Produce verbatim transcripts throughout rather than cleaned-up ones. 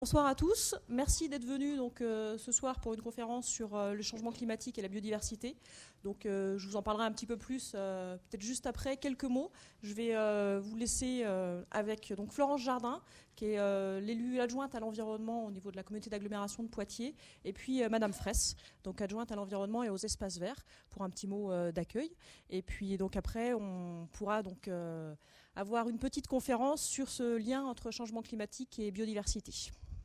Bonsoir à tous, merci d'être venus donc, euh, ce soir pour une conférence sur euh, le changement climatique et la biodiversité. Donc, euh, je vous en parlerai un petit peu plus, euh, peut-être juste après, quelques mots. Je vais euh, vous laisser euh, avec donc, Florence Jardin, qui est euh, l'élue adjointe à l'environnement au niveau de la communauté d'agglomération de Poitiers, et puis euh, Madame Fraisse, donc adjointe à l'environnement et aux espaces verts, pour un petit mot euh, d'accueil. Et puis donc après, on pourra donc euh, avoir une petite conférence sur ce lien entre changement climatique et biodiversité.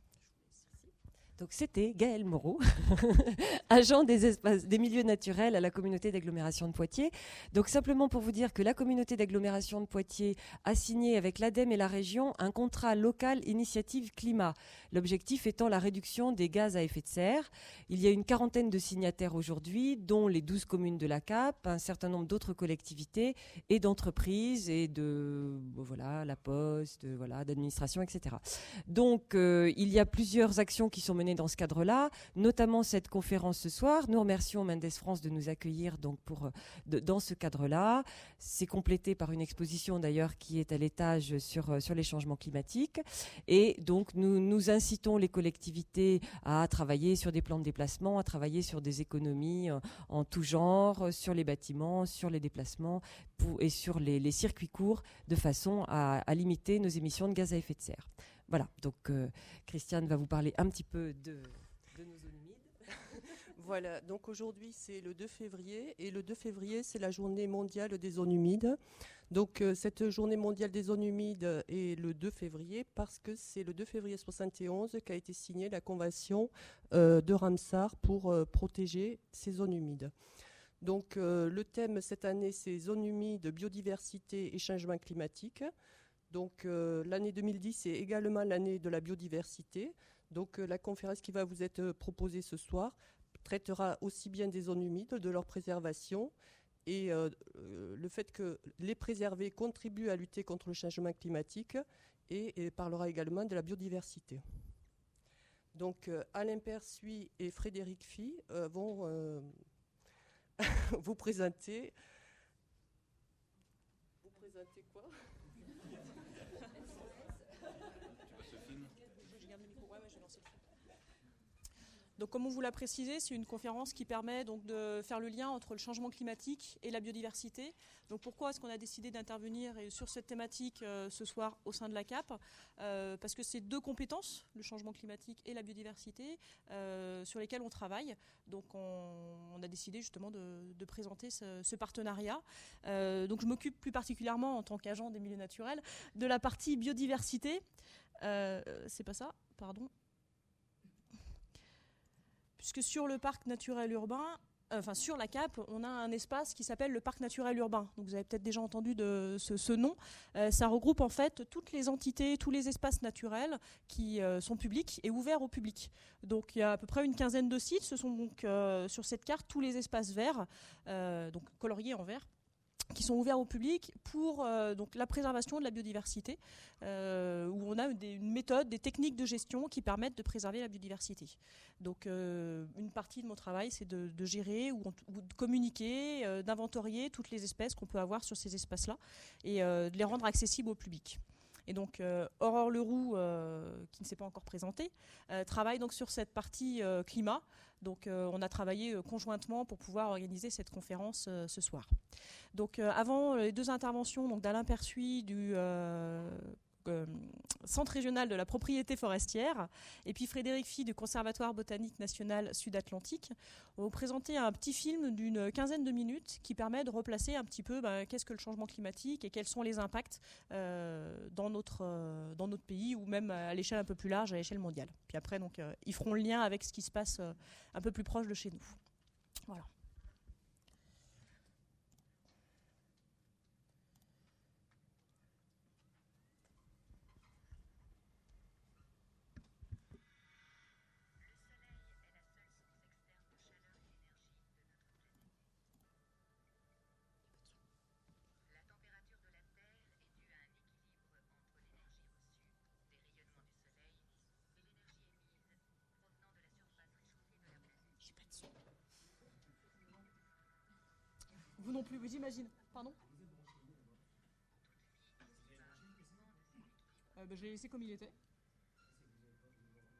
Donc c'était Gaëlle Moreau, agent des, espaces, des milieux naturels à la communauté d'agglomération de Poitiers. Donc simplement pour vous dire que la communauté d'agglomération de Poitiers a signé avec l'ADEME et la région un contrat local initiative climat. L'objectif étant la réduction des gaz à effet de serre. Il y a une quarantaine de signataires aujourd'hui, dont les douze communes de la C A P, un certain nombre d'autres collectivités et d'entreprises et de voilà, la Poste, voilà, d'administration, et cetera. Donc euh, il y a plusieurs actions qui sont menées dans ce cadre-là, notamment cette conférence ce soir. Nous remercions Mendes France de nous accueillir donc pour, de, dans ce cadre-là. C'est complété par une exposition d'ailleurs qui est à l'étage sur, sur les changements climatiques. Et donc nous, nous incitons les collectivités à travailler sur des plans de déplacement, à travailler sur des économies en, en tout genre, sur les bâtiments, sur les déplacements pour, et sur les, les circuits courts, de façon à, à limiter nos émissions de gaz à effet de serre. Voilà, donc euh, Christiane va vous parler un petit peu de, de nos zones humides. Voilà, donc aujourd'hui c'est le deux février et le deux février c'est la journée mondiale des zones humides. Donc euh, cette journée mondiale des zones humides est le deux février parce que c'est le deux février soixante et onze qu'a été signée la convention euh, de Ramsar pour euh, protéger ces zones humides. Donc euh, le thème cette année c'est zones humides, biodiversité et changement climatique. Donc euh, l'année deux mille dix, c'est également l'année de la biodiversité. Donc euh, la conférence qui va vous être euh, proposée ce soir traitera aussi bien des zones humides, de leur préservation et euh, euh, le fait que les préserver contribue à lutter contre le changement climatique et, et parlera également de la biodiversité. Donc euh, Alain Persuis et Frédéric Phi euh, vont euh, vous présenter. Vous présenter quoi ? Donc, comme on vous l'a précisé, c'est une conférence qui permet donc de faire le lien entre le changement climatique et la biodiversité. Donc, pourquoi est-ce qu'on a décidé d'intervenir sur cette thématique euh, ce soir au sein de la C A P euh, Parce que c'est deux compétences, le changement climatique et la biodiversité, euh, sur lesquelles on travaille. Donc, on, on a décidé justement de, de présenter ce, ce partenariat. Euh, donc, je m'occupe plus particulièrement en tant qu'agent des milieux naturels de la partie biodiversité. Euh, c'est pas ça, pardon. Puisque sur le parc naturel urbain, euh, enfin sur la C A P, on a un espace qui s'appelle le parc naturel urbain. Donc vous avez peut-être déjà entendu de ce, ce nom. Euh, ça regroupe en fait toutes les entités, tous les espaces naturels qui euh, sont publics et ouverts au public. Donc il y a à peu près une quinzaine de sites. Ce sont donc euh, sur cette carte tous les espaces verts, euh, donc coloriés en vert, qui sont ouverts au public pour euh, donc, la préservation de la biodiversité, euh, où on a des, une méthode, des techniques de gestion qui permettent de préserver la biodiversité. Donc euh, une partie de mon travail, c'est de, de gérer ou, ou de communiquer, euh, d'inventorier toutes les espèces qu'on peut avoir sur ces espaces-là et euh, de les rendre accessibles au public. Et donc euh, Aurore Leroux, euh, qui ne s'est pas encore présentée, euh, travaille donc sur cette partie euh, climat. Donc euh, on a travaillé euh, conjointement pour pouvoir organiser cette conférence euh, ce soir. Donc euh, avant les deux interventions donc, d'Alain Persuis du euh, euh, Centre régional de la propriété forestière et puis Frédéric Phi du Conservatoire botanique national sud-atlantique, on va vous présenter un petit film d'une quinzaine de minutes qui permet de replacer un petit peu bah, qu'est-ce que le changement climatique et quels sont les impacts euh, dans, notre, euh, dans notre pays ou même à l'échelle un peu plus large, à l'échelle mondiale. Puis après, donc, euh, ils feront le lien avec ce qui se passe euh, un peu plus proche de chez nous. Voilà. Vous non plus, vous imaginez. Pardon euh, bah, Je l'ai laissé comme il était.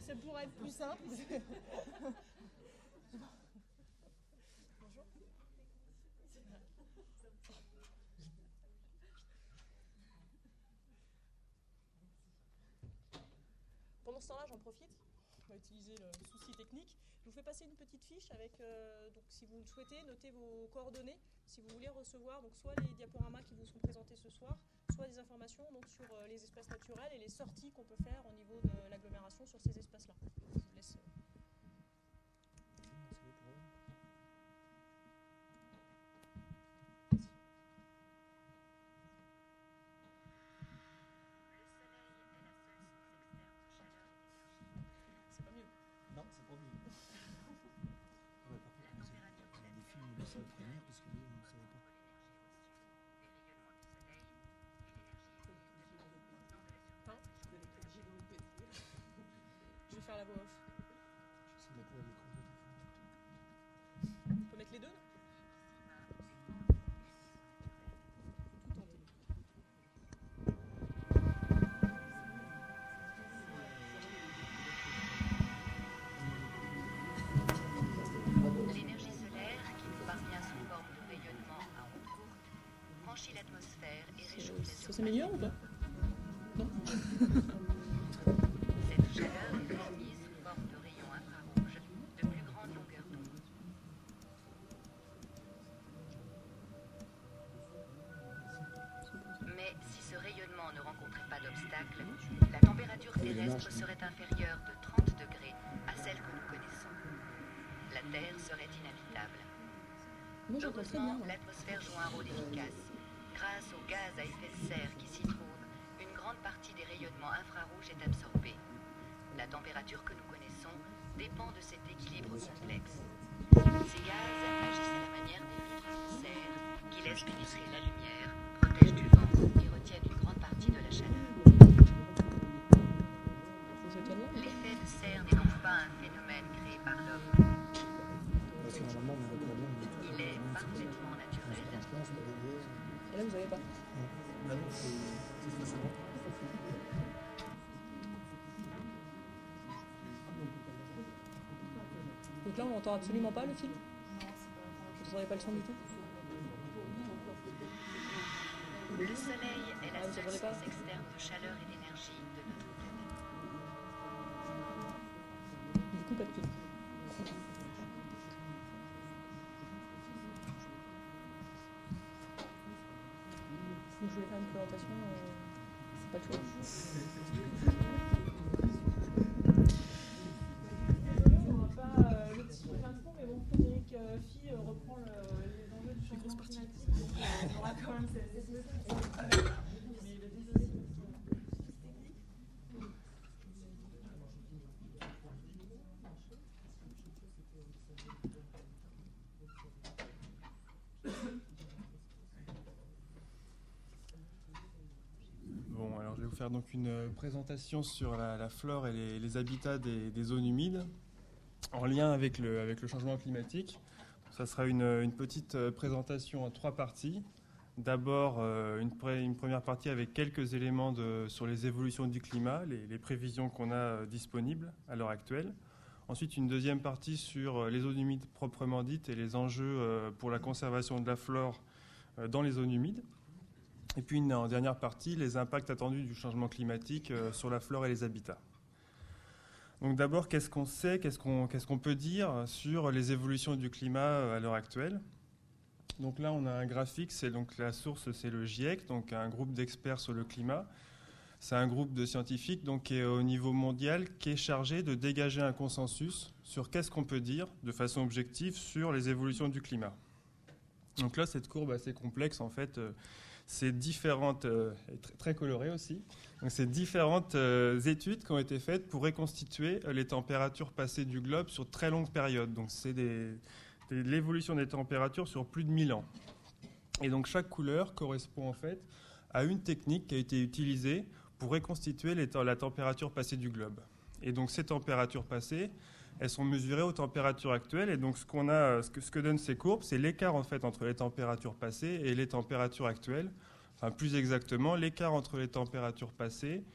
ça pourrait être plus simple. Pendant ce temps-là, j'en profite. On va utiliser le souci technique. Je vous fais passer une petite fiche avec, euh, donc, si vous le souhaitez, notez vos coordonnées. Si vous voulez recevoir donc, soit les diaporamas qui vous seront présentés ce soir, soit des informations donc, sur euh, les espaces naturels et les sorties qu'on peut faire au niveau de l'agglomération sur ces espaces-là. Je vous laisse. C'est pas mieux. Non, c'est pas mieux. Ouais, par contre, on a des films où on essaie de prévenir parce que nous, on ne savait pas. Je vais faire la voix off. J'essaie de mettre le micro. On peut mettre les deux là ? L'énergie solaire, qui nous parvient sous forme de rayonnement à ondes courtes, franchit l'atmosphère et réchauffe la Ça surface. s'améliore ou pas ? Non. Cette chaleur est transmise sous forme de rayons infrarouges de plus grande longueur d'onde. Mais si ce rayonnement ne rencontrait pas d'obstacle, la température terrestre serait inférieure de trente degrés à celle que nous connaissons. La Terre serait inhabitable. Moi j'entends très bien. Heureusement, Là. l'atmosphère joue un rôle efficace. Grâce aux gaz à effet de serre qui s'y trouvent, une grande partie des rayonnements infrarouges est absorbée. La température que nous connaissons dépend de cet équilibre complexe. Ces gaz agissent à la manière des filtres de serre qui laissent pénétrer la lumière, protègent du vent et retiennent une grande partie de la chaleur. Faut que je tienne là. L'effet de serre n'est donc pas un phénomène créé par l'homme. Parce que normalement, on voit pas bien. Il est parfaitement naturel. Et là vous avez pas. Là, non, c'est c'est facilement. Donc là on n'entend absolument pas le film. Vous n'entendez pas le son du tout. Le soleil est Ah, la vous seule entendez pas source externe de chaleur et d'énergie de notre planète. Du coup pas de film. Donc, je voulais faire une présentation. Euh, c'est pas le choix. On va pas euh, le petit info, mais bon, Frédéric euh, Phi euh, reprend le, les enjeux du changement climatique. Donc, euh, on aura quand même cette espèce de. Bon, alors je vais vous faire donc une euh, présentation sur la, la flore et les, les habitats des, des zones humides en lien avec le, avec le changement climatique. Ça sera une, une petite euh, présentation en trois parties. D'abord, euh, une, pré- une première partie avec quelques éléments de, sur les évolutions du climat, les, les prévisions qu'on a euh, disponibles à l'heure actuelle. Ensuite, une deuxième partie sur euh, les zones humides proprement dites et les enjeux euh, pour la conservation de la flore euh, dans les zones humides. Et puis, une, en dernière partie, les impacts attendus du changement climatique euh, sur la flore et les habitats. Donc d'abord, qu'est-ce qu'on sait, qu'est-ce qu'on, qu'est-ce qu'on peut dire sur les évolutions du climat euh, à l'heure actuelle ? Donc là, on a un graphique, c'est donc la source, c'est le GIEC, donc un groupe d'experts sur le climat. C'est un groupe de scientifiques donc, qui est au niveau mondial, qui est chargé de dégager un consensus sur qu'est-ce qu'on peut dire de façon objective sur les évolutions du climat. Donc là, cette courbe assez complexe, en fait, euh, c'est différentes, euh, et très, très colorée aussi, donc c'est différentes euh, études qui ont été faites pour reconstituer euh, les températures passées du globe sur très longues périodes. Donc c'est des, des, l'évolution des températures sur plus de mille ans. Et donc chaque couleur correspond en fait à une technique qui a été utilisée pour reconstituer les, la température passée du globe. Et donc ces températures passées, elles sont mesurées aux températures actuelles. Et donc ce qu'on a, ce que, ce que donnent ces courbes, c'est l'écart en fait entre les températures passées et les températures actuelles. Enfin plus exactement, l'écart entre les températures passées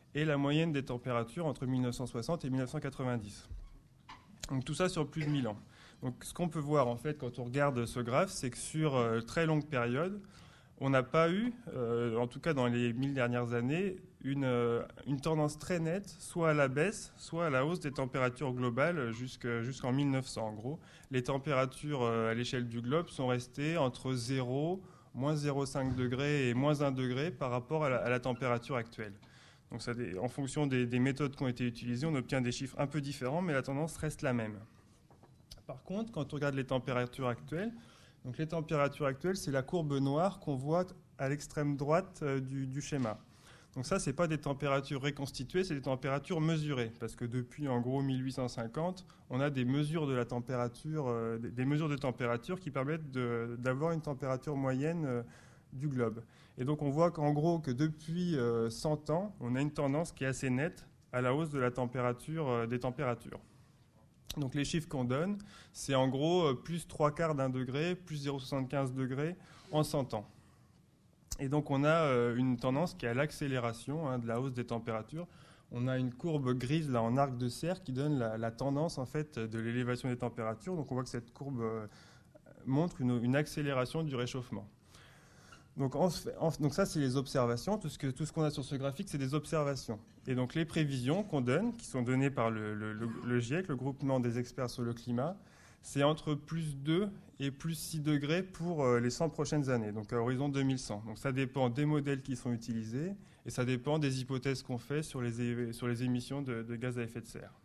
et la moyenne des températures entre mille neuf cent soixante et mille neuf cent quatre-vingt-dix. Donc tout ça sur plus de mille ans. Donc ce qu'on peut voir en fait quand on regarde ce graphe, c'est que sur euh, très longue période, on n'a pas eu, euh, en tout cas dans les mille dernières années, une, euh, une tendance très nette, soit à la baisse, soit à la hausse des températures globales jusqu'à, jusqu'en mille neuf cents. En gros, les températures euh, à l'échelle du globe sont restées entre zéro, moins zéro virgule cinq degrés et moins un degré par rapport à la, à la température actuelle. Donc ça, en fonction des, des méthodes qui ont été utilisées, on obtient des chiffres un peu différents, mais la tendance reste la même. Par contre, quand on regarde les températures actuelles, donc les températures actuelles, c'est la courbe noire qu'on voit à l'extrême droite euh, du, du schéma. Donc ça, ce n'est pas des températures reconstituées, c'est des températures mesurées, parce que depuis en gros mille huit cent cinquante, on a des mesures de la température, euh, des mesures de température qui permettent de, d'avoir une température moyenne euh, du globe. Et donc on voit qu'en gros que depuis euh, cent ans, on a une tendance qui est assez nette à la hausse de la température euh, des températures. Donc les chiffres qu'on donne, c'est en gros plus trois quarts d'un degré, plus zéro virgule soixante-quinze degrés en cent ans. Et donc on a euh, une tendance qui est à l'accélération hein, de la hausse des températures. On a une courbe grise là en arc de cercle qui donne la, la tendance en fait de l'élévation des températures. Donc on voit que cette courbe euh, montre une, une accélération du réchauffement. Donc, en, en, donc ça, c'est les observations. Tout ce, que, tout ce qu'on a sur ce graphique, c'est des observations. Et donc les prévisions qu'on donne, qui sont données par le, le, le, le GIEC, le groupement des experts sur le climat, c'est entre plus deux et plus six degrés pour euh, les cent prochaines années, donc à horizon deux mille cent. Donc ça dépend des modèles qui sont utilisés et ça dépend des hypothèses qu'on fait sur les, sur les émissions de, de gaz à effet de serre.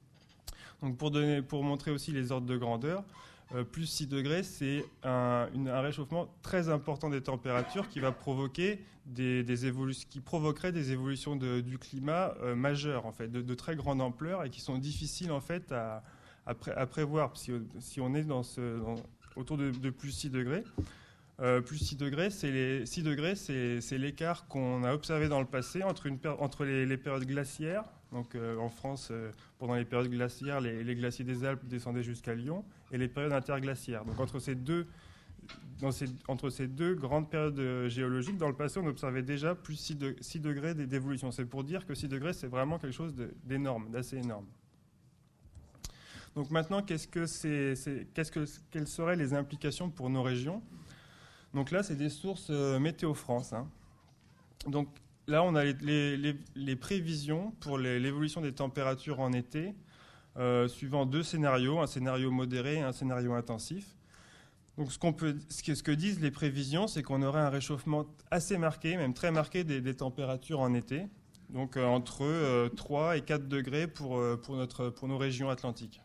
Donc pour, donner, pour montrer aussi les ordres de grandeur, Euh, plus six degrés, c'est un, une, un réchauffement très important des températures qui va provoquer des, des évolutions, qui provoquerait des évolutions de, du climat euh, majeures, en fait, de, de très grande ampleur et qui sont difficiles en fait à, à, pré, à prévoir. Si, si on est dans ce, dans, autour de, de plus six degrés, euh, plus six degrés, c'est les six degrés, c'est, c'est l'écart qu'on a observé dans le passé entre, une, entre les, les périodes glaciaires. Donc euh, en France, euh, pendant les périodes glaciaires, les, les glaciers des Alpes descendaient jusqu'à Lyon, et les périodes interglaciaires. Donc entre ces deux, dans ces, entre ces deux grandes périodes euh, géologiques, dans le passé, on observait déjà plus six, de, six degrés d'évolution. C'est pour dire que six degrés, c'est vraiment quelque chose de, d'énorme, d'assez énorme. Donc maintenant, qu'est-ce que c'est, c'est, qu'est-ce que, quelles seraient les implications pour nos régions ? Donc là, c'est des sources euh, Météo France. Hein. Donc là, on a les, les, les, les prévisions pour les, l'évolution des températures en été, euh, suivant deux scénarios, un scénario modéré et un scénario intensif. Donc ce, qu'on peut, ce, que, ce que disent les prévisions, c'est qu'on aurait un réchauffement assez marqué, même très marqué, des, des températures en été, donc euh, entre euh, trois et quatre degrés pour, euh, pour, notre, pour nos régions atlantiques.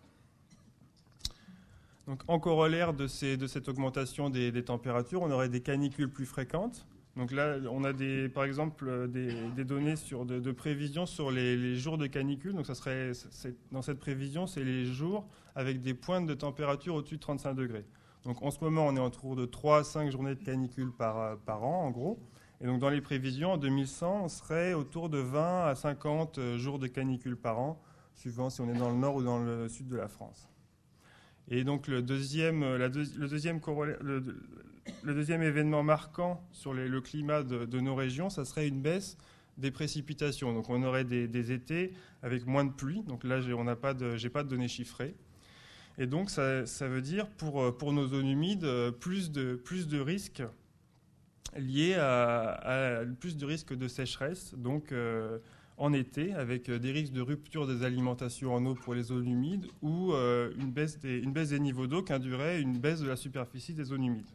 Donc en corollaire de, ces, de cette augmentation des, des températures, on aurait des canicules plus fréquentes. Donc là, on a des, par exemple des, des données sur de, de prévision sur les, les jours de canicule. Donc ça serait, c'est, dans cette prévision, c'est les jours avec des pointes de température au-dessus de trente-cinq degrés. Donc en ce moment, on est autour de trois à cinq journées de canicule par, par an, en gros. Et donc dans les prévisions, en deux mille cent, on serait autour de vingt à cinquante jours de canicule par an, suivant si on est dans le nord ou dans le sud de la France. Et donc le deuxième, la deux, le, deuxième le, le deuxième événement marquant sur les, le climat de, de nos régions, ça serait une baisse des précipitations. Donc on aurait des, des étés avec moins de pluie. Donc là, j'ai, on n'a pas de, j'ai pas de données chiffrées. Et donc ça, ça veut dire pour, pour nos zones humides plus de, plus de risques liés à, à plus de risques de sécheresse. Donc euh, en été, avec des risques de rupture des alimentations en eau pour les zones humides ou euh, une, baisse des, une baisse des niveaux d'eau qui induirait une baisse de la superficie des zones humides.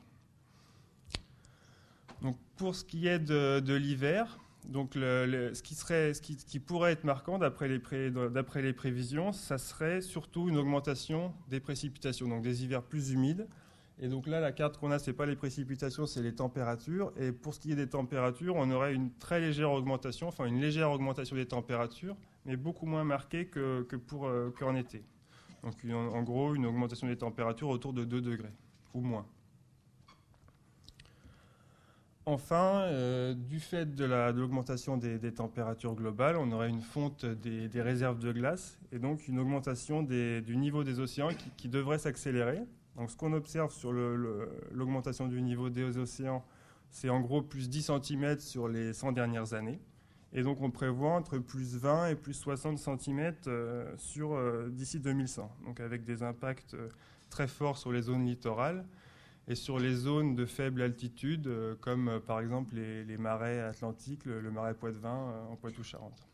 Donc, pour ce qui est de, de l'hiver, donc le, le, ce, qui serait, ce, qui, ce qui pourrait être marquant d'après les, pré, d'après les prévisions, ça serait surtout une augmentation des précipitations, donc des hivers plus humides. Et donc là, la carte qu'on a, ce n'est pas les précipitations, c'est les températures. Et pour ce qui est des températures, on aurait une très légère augmentation, enfin une légère augmentation des températures, mais beaucoup moins marquée que, que pour, euh, qu'en été. Donc une, en gros, une augmentation des températures autour de deux degrés, ou moins. Enfin, euh, du fait de, la, de l'augmentation des, des températures globales, on aurait une fonte des, des réserves de glace et donc une augmentation des, du niveau des océans qui, qui devrait s'accélérer. Donc, ce qu'on observe sur le, le, l'augmentation du niveau des océans, c'est en gros plus dix centimètres sur les cent dernières années. Et donc on prévoit entre plus vingt et plus soixante centimètres euh, sur, euh, d'ici deux mille cent, donc avec des impacts euh, très forts sur les zones littorales et sur les zones de faible altitude, euh, comme euh, par exemple les, les marais atlantiques, le, le marais Poitevin euh, en Poitou-Charentes.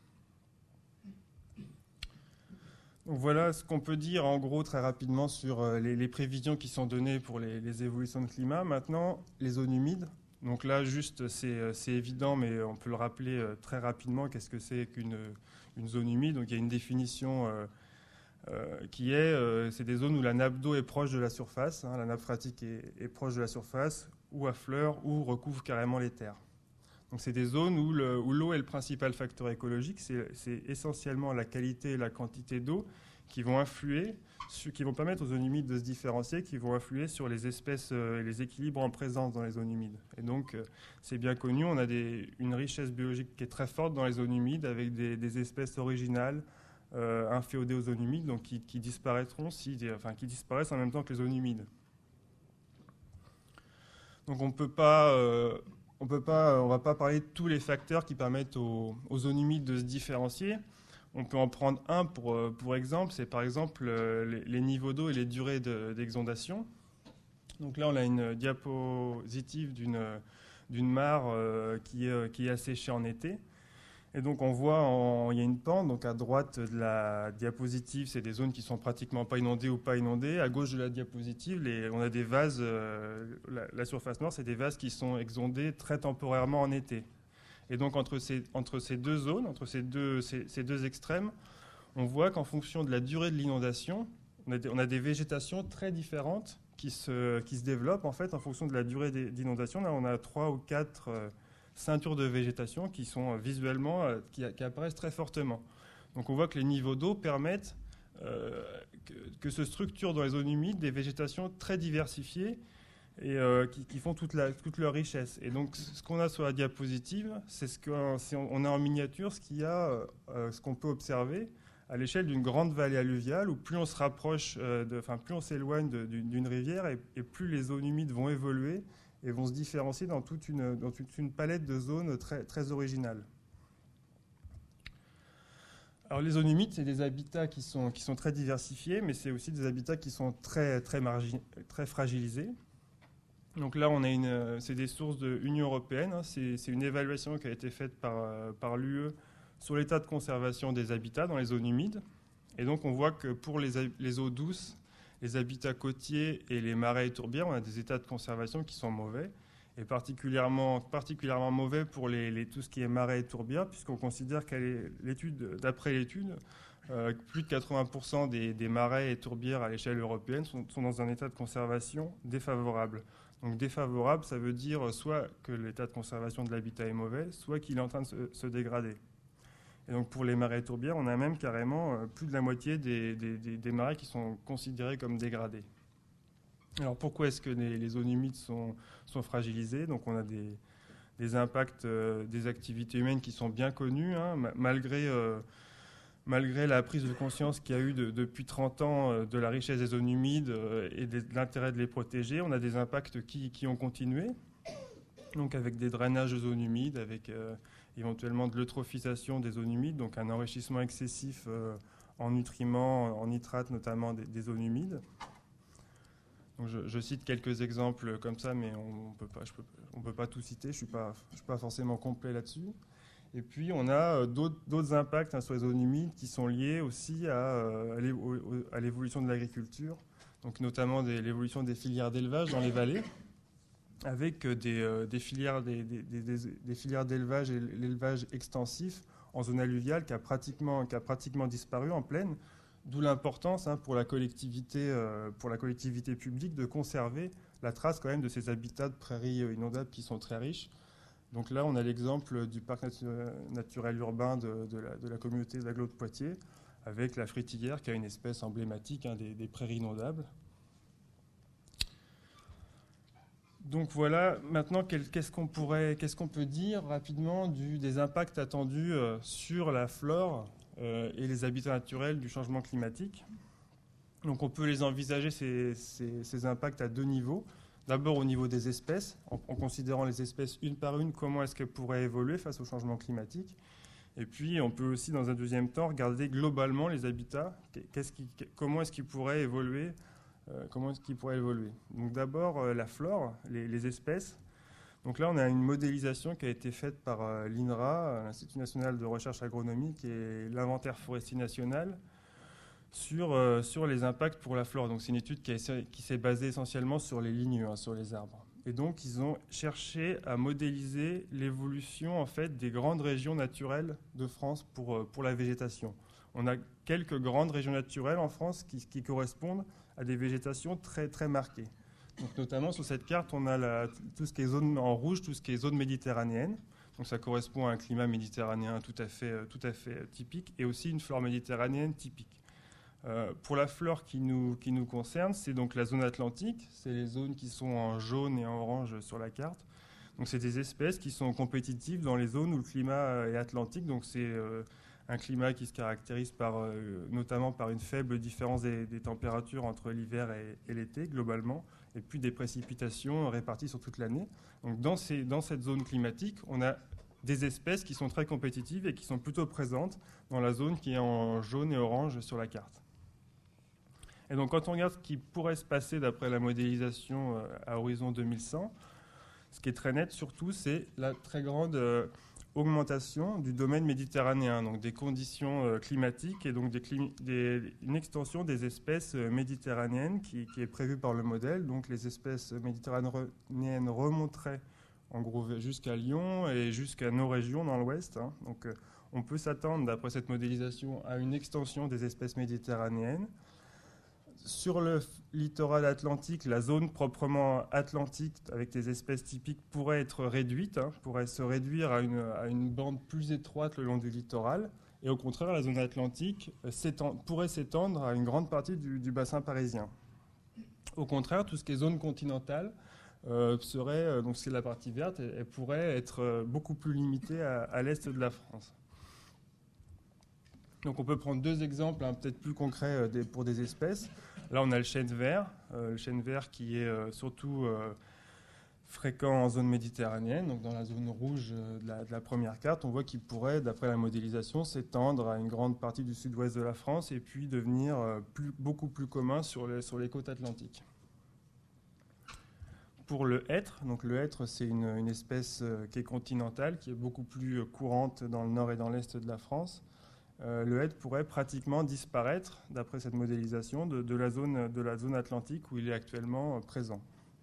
Donc voilà ce qu'on peut dire en gros très rapidement sur euh, les, les prévisions qui sont données pour les, les évolutions de climat. Maintenant, les zones humides. Donc là, juste, c'est, c'est évident, mais on peut le rappeler euh, très rapidement. Qu'est-ce que c'est qu'une une zone humide? Donc il y a une définition euh, euh, qui est, euh, c'est des zones où la nappe d'eau est proche de la surface, hein, la nappe phréatique est, est proche de la surface, ou affleure, ou recouvre carrément les terres. Donc c'est des zones où, le, où l'eau est le principal facteur écologique. C'est, c'est essentiellement la qualité et la quantité d'eau qui vont influer, qui vont permettre aux zones humides de se différencier, qui vont influer sur les espèces et les équilibres en présence dans les zones humides. Et donc, c'est bien connu, on a des, une richesse biologique qui est très forte dans les zones humides, avec des, des espèces originales euh, inféodées aux zones humides, donc qui, qui disparaîtront, si, enfin, qui disparaissent en même temps que les zones humides. Donc, on peut pas, euh, on peut pas, on va pas parler de tous les facteurs qui permettent aux, aux zones humides de se différencier. On peut en prendre un pour, pour exemple, c'est par exemple les, les niveaux d'eau et les durées de, d'exondation. Donc là, on a une diapositive d'une, d'une mare euh, qui, est, qui est asséchée en été. Et donc on voit, en, il y a une pente, donc à droite de la diapositive, c'est des zones qui sont pratiquement pas inondées ou pas inondées. À gauche de la diapositive, les, on a des vases, euh, la, la surface nord, c'est des vases qui sont exondés très temporairement en été. Et donc entre ces, entre ces deux zones, entre ces deux, ces, ces deux extrêmes, on voit qu'en fonction de la durée de l'inondation, on a des, on a des végétations très différentes qui se, qui se développent en fait en fonction de la durée des, d'inondation. Là, on a trois ou quatre euh, ceintures de végétation qui sont euh, visuellement, euh, qui, qui apparaissent très fortement. Donc on voit que les niveaux d'eau permettent euh, que, que se structurent dans les zones humides des végétations très diversifiées et euh, qui, qui font toute, la, toute leur richesse. Et donc, ce qu'on a sur la diapositive, c'est ce qu'on si on a en miniature, ce qu'il y a, euh, ce qu'on peut observer à l'échelle d'une grande vallée alluviale, où plus on se rapproche, euh, de, enfin, plus on s'éloigne de, d'une, d'une rivière, et, et plus les zones humides vont évoluer et vont se différencier dans toute une, dans toute une palette de zones très, très originales. Alors, les zones humides, c'est des habitats qui sont, qui sont très diversifiés, mais c'est aussi des habitats qui sont très, très, margi- très fragilisés. Donc là, on a une, c'est des sources de l'Union européenne. Hein, c'est, c'est une évaluation qui a été faite par, par l'U E sur l'état de conservation des habitats dans les zones humides. Et donc, on voit que pour les, les eaux douces, les habitats côtiers et les marais et tourbières, on a des états de conservation qui sont mauvais, et particulièrement, particulièrement mauvais pour les, les, tout ce qui est marais et tourbières, puisqu'on considère qu'à l'étude, d'après l'étude, euh, plus de quatre-vingts pour cent des, des marais et tourbières à l'échelle européenne sont, sont dans un état de conservation défavorable. Donc défavorable, ça veut dire soit que l'état de conservation de l'habitat est mauvais, soit qu'il est en train de se, se dégrader. Et donc pour les marais et tourbières, on a même carrément euh, plus de la moitié des, des, des, des marais qui sont considérés comme dégradés. Alors pourquoi est-ce que les, les zones humides sont, sont fragilisées? Donc on a des, des impacts euh, des activités humaines qui sont bien connus, hein, malgré... Euh, Malgré la prise de conscience qu'il y a eu de, depuis trente ans euh, de la richesse des zones humides euh, et de, de l'intérêt de les protéger, on a des impacts qui, qui ont continué, donc avec des drainages de zones humides, avec euh, éventuellement de l'eutrophisation des zones humides, donc un enrichissement excessif euh, en nutriments, en nitrates notamment des, des zones humides. Donc je, je cite quelques exemples comme ça, mais on ne peut pas, je peux, on peut pas tout citer, je ne suis pas, je suis pas forcément complet là-dessus. Et puis, on a d'autres, d'autres impacts hein, sur les zones humides qui sont liés aussi à, euh, à l'évolution de l'agriculture, donc notamment des, l'évolution des filières d'élevage dans les vallées, avec des, euh, des, filières, des, des, des, des filières d'élevage et l'élevage extensif en zone alluviale qui a pratiquement, qui a pratiquement disparu en plaine, d'où l'importance hein, pour, la collectivité, euh, pour la collectivité publique de conserver la trace quand même de ces habitats de prairies inondables qui sont très riches. Donc là, on a l'exemple du parc natu- naturel urbain de, de, la, de la communauté d'Agglos de Poitiers, avec la frétilière qui a une espèce emblématique hein, des, des prairies inondables. Donc voilà, maintenant, quel, qu'est-ce, qu'on pourrait, qu'est-ce qu'on peut dire rapidement du, des impacts attendus euh, sur la flore euh, et les habitats naturels du changement climatique. Donc on peut les envisager, ces, ces, ces impacts, à deux niveaux. D'abord au niveau des espèces, en, en considérant les espèces une par une, comment est-ce qu'elles pourraient évoluer face au changement climatique. Et puis, on peut aussi, dans un deuxième temps, regarder globalement les habitats. Qu'est-ce qui, comment est-ce qu'ils pourraient évoluer euh, Comment est-ce qu'ils pourraient évoluer Donc, d'abord, euh, la flore, les, les espèces. Donc là, on a une modélisation qui a été faite par euh, l'I N R A, l'Institut national de recherche agronomique, et l'inventaire forestier national, sur, euh, sur les impacts pour la flore. Donc, c'est une étude qui, a, qui s'est basée essentiellement sur les ligneux, hein, sur les arbres. Et donc, ils ont cherché à modéliser l'évolution en fait, des grandes régions naturelles de France pour, pour la végétation. On a quelques grandes régions naturelles en France qui, qui correspondent à des végétations très, très marquées. Donc, notamment, sur cette carte, on a la, tout ce qui est zone en rouge, tout ce qui est zone méditerranéenne. Donc, ça correspond à un climat méditerranéen tout à fait, tout à fait typique et aussi une flore méditerranéenne typique. Euh, pour la flore qui nous, qui nous concerne, c'est donc la zone atlantique, c'est les zones qui sont en jaune et en orange sur la carte. Donc c'est des espèces qui sont compétitives dans les zones où le climat est atlantique, donc c'est euh, un climat qui se caractérise par, euh, notamment par une faible différence des, des températures entre l'hiver et, et l'été globalement, et puis des précipitations réparties sur toute l'année. Donc dans, ces, dans cette zone climatique, on a des espèces qui sont très compétitives et qui sont plutôt présentes dans la zone qui est en jaune et orange sur la carte. Et donc, quand on regarde ce qui pourrait se passer d'après la modélisation euh, à horizon deux mille cent, ce qui est très net surtout, c'est la très grande euh, augmentation du domaine méditerranéen, donc des conditions euh, climatiques et donc des clim- des, une extension des espèces euh, méditerranéennes qui, qui est prévue par le modèle. Donc, les espèces méditerranéennes remonteraient en gros jusqu'à Lyon et jusqu'à nos régions dans l'ouest. Hein. Donc, euh, on peut s'attendre, d'après cette modélisation, à une extension des espèces méditerranéennes. Sur le littoral atlantique, la zone proprement atlantique avec des espèces typiques pourrait être réduite, hein, pourrait se réduire à une, à une bande plus étroite le long du littoral. Et au contraire, la zone atlantique s'étend, pourrait s'étendre à une grande partie du, du bassin parisien. Au contraire, tout ce qui est zone continentale euh, serait, euh, donc c'est la partie verte, elle, elle pourrait être euh, beaucoup plus limitée à, à l'est de la France. Donc on peut prendre deux exemples hein, peut-être plus concrets euh, des, pour des espèces. Là, on a le chêne vert, euh, le chêne vert qui est euh, surtout euh, fréquent en zone méditerranéenne, donc dans la zone rouge euh, de, la, de la première carte. On voit qu'il pourrait, d'après la modélisation, s'étendre à une grande partie du sud-ouest de la France et puis devenir euh, plus, beaucoup plus commun sur les, sur les côtes atlantiques. Pour le hêtre, donc le hêtre, c'est une, une espèce euh, qui est continentale, qui est beaucoup plus euh, courante dans le nord et dans l'est de la France. Euh, le hêtre pourrait pratiquement disparaître, d'après cette modélisation, de, de, la zone, de la zone atlantique où il est actuellement euh, présent.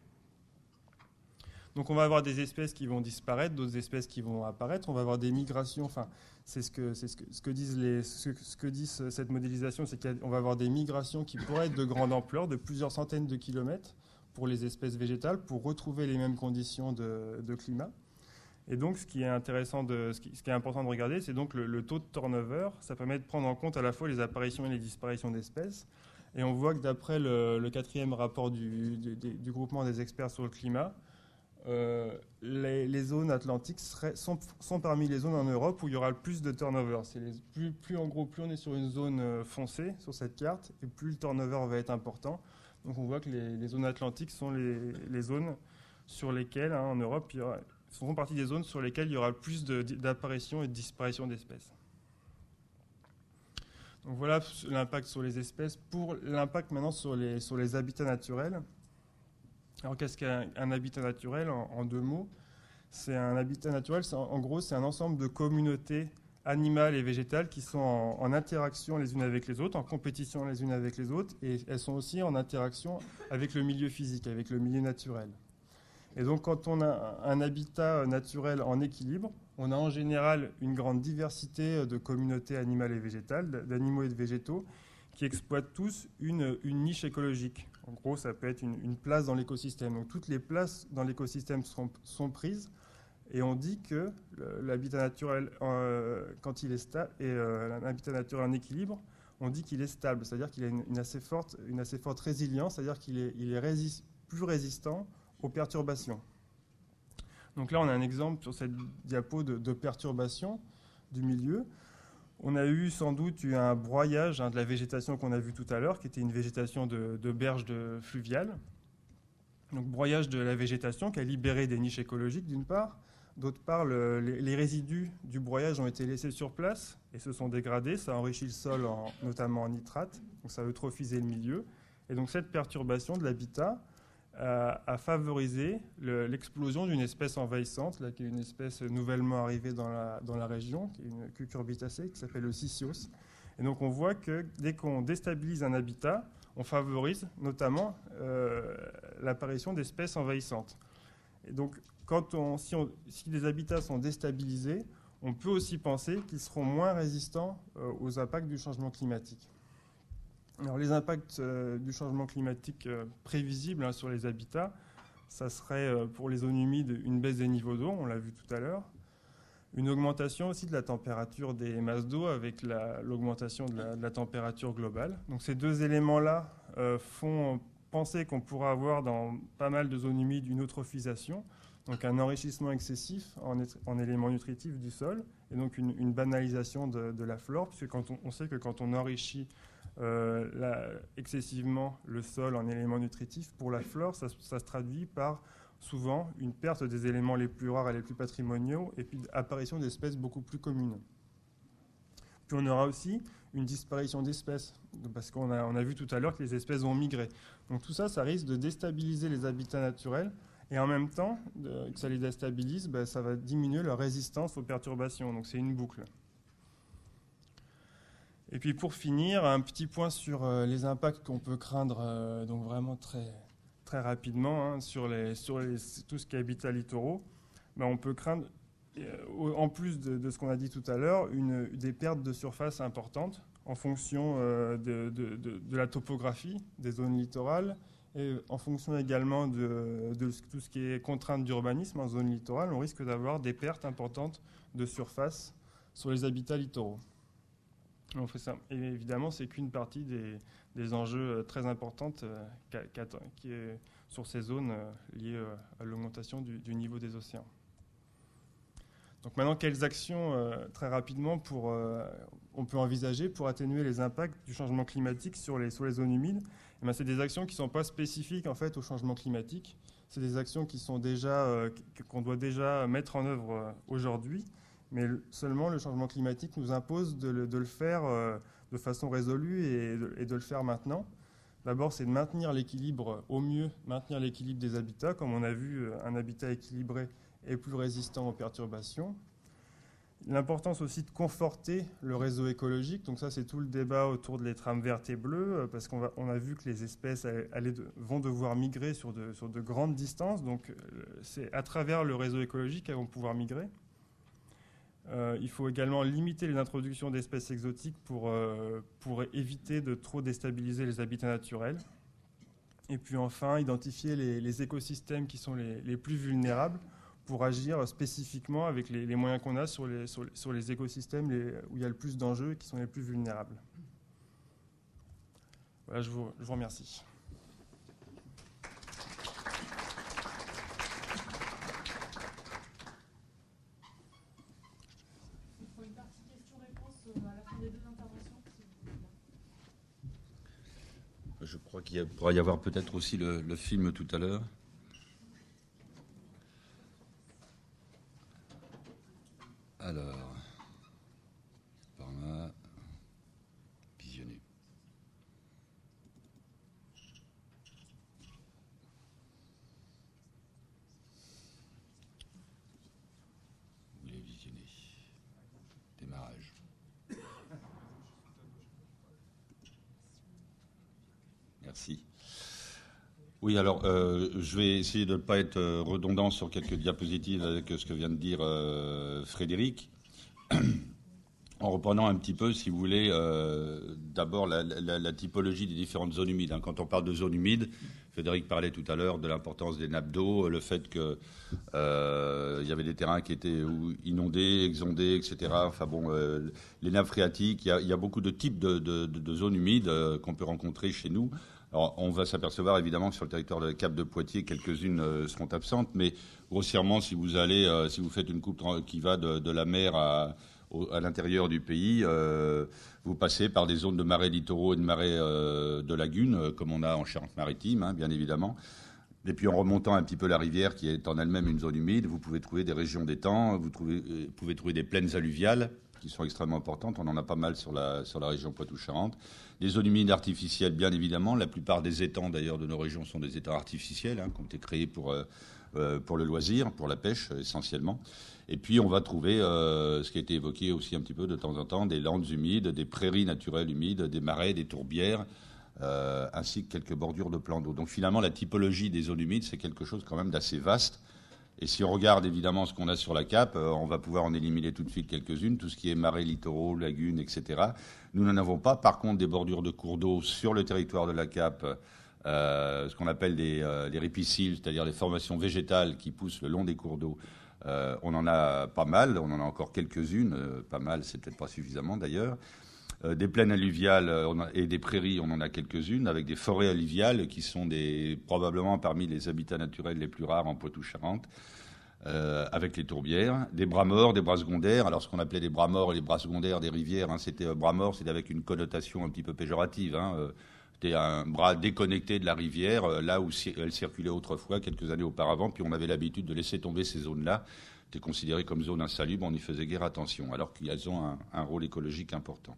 Donc on va avoir des espèces qui vont disparaître, d'autres espèces qui vont apparaître. On va avoir des migrations, enfin, c'est ce que, c'est ce que, ce que disent les, ce, ce que dit cette modélisation, c'est qu'on va avoir des migrations qui pourraient être de grande ampleur, de plusieurs centaines de kilomètres pour les espèces végétales, pour retrouver les mêmes conditions de, de climat. Et donc, ce qui est intéressant, de, ce, qui, ce qui est important de regarder, c'est donc le, le taux de turnover. Ça permet de prendre en compte à la fois les apparitions et les disparitions d'espèces. Et on voit que d'après le, le quatrième rapport du, du, du groupement des experts sur le climat, euh, les, les zones atlantiques seraient, sont, sont parmi les zones en Europe où il y aura le plus de turnover. C'est les, plus, plus, en gros, plus on est sur une zone foncée sur cette carte, et plus le turnover va être important. Donc, on voit que les, les zones atlantiques sont les, les zones sur lesquelles, hein, en Europe, il y aura... font partie des zones sur lesquelles il y aura le plus de, d'apparition et de disparition d'espèces. Donc voilà l'impact sur les espèces. Pour l'impact maintenant sur les, sur les habitats naturels. Alors qu'est-ce qu'un un habitat naturel en, en deux mots? C'est un habitat naturel, c'est en, en gros, c'est un ensemble de communautés animales et végétales qui sont en, en interaction les unes avec les autres, en compétition les unes avec les autres, et elles sont aussi en interaction avec le milieu physique, avec le milieu naturel. Et donc, quand on a un habitat naturel en équilibre, on a en général une grande diversité de communautés animales et végétales, d'animaux et de végétaux, qui exploitent tous une, une niche écologique. En gros, ça peut être une, une place dans l'écosystème. Donc, toutes les places dans l'écosystème sont, sont prises, et on dit que l'habitat naturel, euh, quand il est stable, et euh, l'habitat naturel en équilibre, on dit qu'il est stable, c'est-à-dire qu'il a une, une, assez forte, une assez forte résilience, c'est-à-dire qu'il est, il est résis, plus résistant aux perturbations. Donc là, on a un exemple sur cette diapo de, de perturbation du milieu. On a eu sans doute eu un broyage hein, de la végétation qu'on a vu tout à l'heure, qui était une végétation de, de berges de fluviales. Donc broyage de la végétation qui a libéré des niches écologiques d'une part. D'autre part, le, les, les résidus du broyage ont été laissés sur place et se sont dégradés. Ça enrichit le sol, en, notamment en nitrate, donc ça a eutrophisé le milieu. Et donc cette perturbation de l'habitat a, a favorisé le, l'explosion d'une espèce envahissante, là, qui est une espèce nouvellement arrivée dans la, dans la région, qui est une cucurbitacée, qui s'appelle le Sicyos. Et donc on voit que dès qu'on déstabilise un habitat, on favorise notamment euh, l'apparition d'espèces envahissantes. Et donc, quand on, si, on, si les habitats sont déstabilisés, on peut aussi penser qu'ils seront moins résistants euh, aux impacts du changement climatique. Alors, les impacts euh, du changement climatique euh, prévisibles hein, sur les habitats, ça serait euh, pour les zones humides une baisse des niveaux d'eau, on l'a vu tout à l'heure, une augmentation aussi de la température des masses d'eau avec la, l'augmentation de la, de la température globale. Donc ces deux éléments-là euh, font penser qu'on pourra avoir dans pas mal de zones humides une eutrophisation, donc un enrichissement excessif en, en éléments nutritifs du sol, et donc une, une banalisation de, de la flore, puisque quand on, on sait que quand on enrichit euh, la, excessivement le sol en éléments nutritifs, pour la flore, ça, ça se traduit par souvent une perte des éléments les plus rares et les plus patrimoniaux, et puis apparition d'espèces beaucoup plus communes. Puis on aura aussi une disparition d'espèces, parce qu'on a, on a vu tout à l'heure que les espèces vont migrer. Donc tout ça, ça risque de déstabiliser les habitats naturels, et en même temps de, que ça les déstabilise, ben, ça va diminuer leur résistance aux perturbations. Donc c'est une boucle. Et puis pour finir, un petit point sur euh, les impacts qu'on peut craindre, euh, donc vraiment très... très rapidement, hein, sur, les, sur les, tout ce qui est habitat littoraux, ben on peut craindre, euh, en plus de, de ce qu'on a dit tout à l'heure, une, des pertes de surface importantes en fonction euh, de, de, de, de la topographie des zones littorales et en fonction également de, de tout ce qui est contrainte d'urbanisme en zone littorale. On risque d'avoir des pertes importantes de surface sur les habitats littoraux. On fait ça. Et évidemment, c'est qu'une partie des, des enjeux très importants euh, qui est sur ces zones euh, liées euh, à l'augmentation du, du niveau des océans. Donc maintenant, quelles actions, euh, très rapidement, pour, euh, on peut envisager pour atténuer les impacts du changement climatique sur les, sur les zones humides? Eh bien, c'est des actions qui ne sont pas spécifiques en fait, au changement climatique. C'est des actions qui sont déjà, euh, qu'on doit déjà mettre en œuvre euh, aujourd'hui. Mais seulement le changement climatique nous impose de le, de le faire euh, de façon résolue et de, et de le faire maintenant. D'abord, c'est de maintenir l'équilibre, au mieux maintenir l'équilibre des habitats. Comme on a vu, un habitat équilibré est plus résistant aux perturbations. L'importance aussi de conforter le réseau écologique. Donc ça, c'est tout le débat autour de les trames vertes et bleues, parce qu'on va, on a vu que les espèces elles, elles vont devoir migrer sur de, sur de grandes distances. Donc c'est à travers le réseau écologique qu'elles vont pouvoir migrer. Euh, il faut également limiter les introductions d'espèces exotiques pour, euh, pour éviter de trop déstabiliser les habitats naturels. Et puis enfin, identifier les, les écosystèmes qui sont les, les plus vulnérables pour agir spécifiquement avec les, les moyens qu'on a sur les, sur, sur les écosystèmes les, où il y a le plus d'enjeux et qui sont les plus vulnérables. Voilà, je vous, je vous remercie. Je crois qu'il y a, pourra y avoir peut-être aussi le, le film tout à l'heure. Alors, par là, visionner. Vous voulez visionner. Démarrage. Merci. Oui, alors, euh, je vais essayer de ne pas être redondant sur quelques diapositives avec ce que vient de dire euh, Frédéric, en reprenant un petit peu, si vous voulez, euh, d'abord la, la, la typologie des différentes zones humides. Hein. Quand on parle de zones humides, Frédéric parlait tout à l'heure de l'importance des nappes d'eau, le fait qu'il euh, y avait des terrains qui étaient inondés, exondés, et cetera. Enfin bon, euh, les nappes phréatiques, il y, y a beaucoup de types de, de, de, de zones humides euh, qu'on peut rencontrer chez nous. Alors, on va s'apercevoir évidemment que sur le territoire de Cap de Poitiers, quelques-unes euh, seront absentes, mais grossièrement, si vous allez, euh, si vous faites une coupe qui va de, de la mer à, au, à l'intérieur du pays, euh, vous passez par des zones de marais littoraux et de marais euh, de lagunes, euh, comme on a en Charente-Maritime, hein, bien évidemment. Et puis en remontant un petit peu la rivière, qui est en elle-même une zone humide, vous pouvez trouver des régions d'étangs, vous trouvez, euh, pouvez trouver des plaines alluviales qui sont extrêmement importantes. On en a pas mal sur la, sur la région Poitou-Charentes. Des zones humides artificielles, bien évidemment. La plupart des étangs, d'ailleurs, de nos régions sont des étangs artificiels, hein, qui ont été créés pour, euh, euh, pour le loisir, pour la pêche, essentiellement. Et puis, on va trouver, euh, ce qui a été évoqué aussi un petit peu de temps en temps, des landes humides, des prairies naturelles humides, des marais, des tourbières, Euh, ainsi que quelques bordures de plans d'eau. Donc finalement, la typologie des zones humides, c'est quelque chose quand même d'assez vaste. Et si on regarde évidemment ce qu'on a sur la cape, euh, on va pouvoir en éliminer tout de suite quelques-unes, tout ce qui est marais littoraux, lagunes, et cetera. Nous n'en avons pas. Par contre, des bordures de cours d'eau sur le territoire de la cape, euh, ce qu'on appelle des, euh, des ripiciles, c'est-à-dire les formations végétales qui poussent le long des cours d'eau, euh, on en a pas mal. On en a encore quelques-unes. Euh, pas mal, c'est peut-être pas suffisamment d'ailleurs. Euh, des plaines alluviales euh, on a, et des prairies, on en a quelques-unes, avec des forêts alluviales qui sont des, probablement parmi les habitats naturels les plus rares en Poitou-Charentes, euh, avec les tourbières, des bras morts, des bras secondaires. Alors ce qu'on appelait les bras morts et les bras secondaires des rivières, hein, c'était euh, bras morts, c'était avec une connotation un petit peu péjorative. Hein, euh, c'était un bras déconnecté de la rivière, euh, là où si, elle circulait autrefois, quelques années auparavant, puis on avait l'habitude de laisser tomber ces zones-là. C'était considéré comme zone insalubre, on n'y faisait guère attention, alors qu'elles ont un, un rôle écologique important.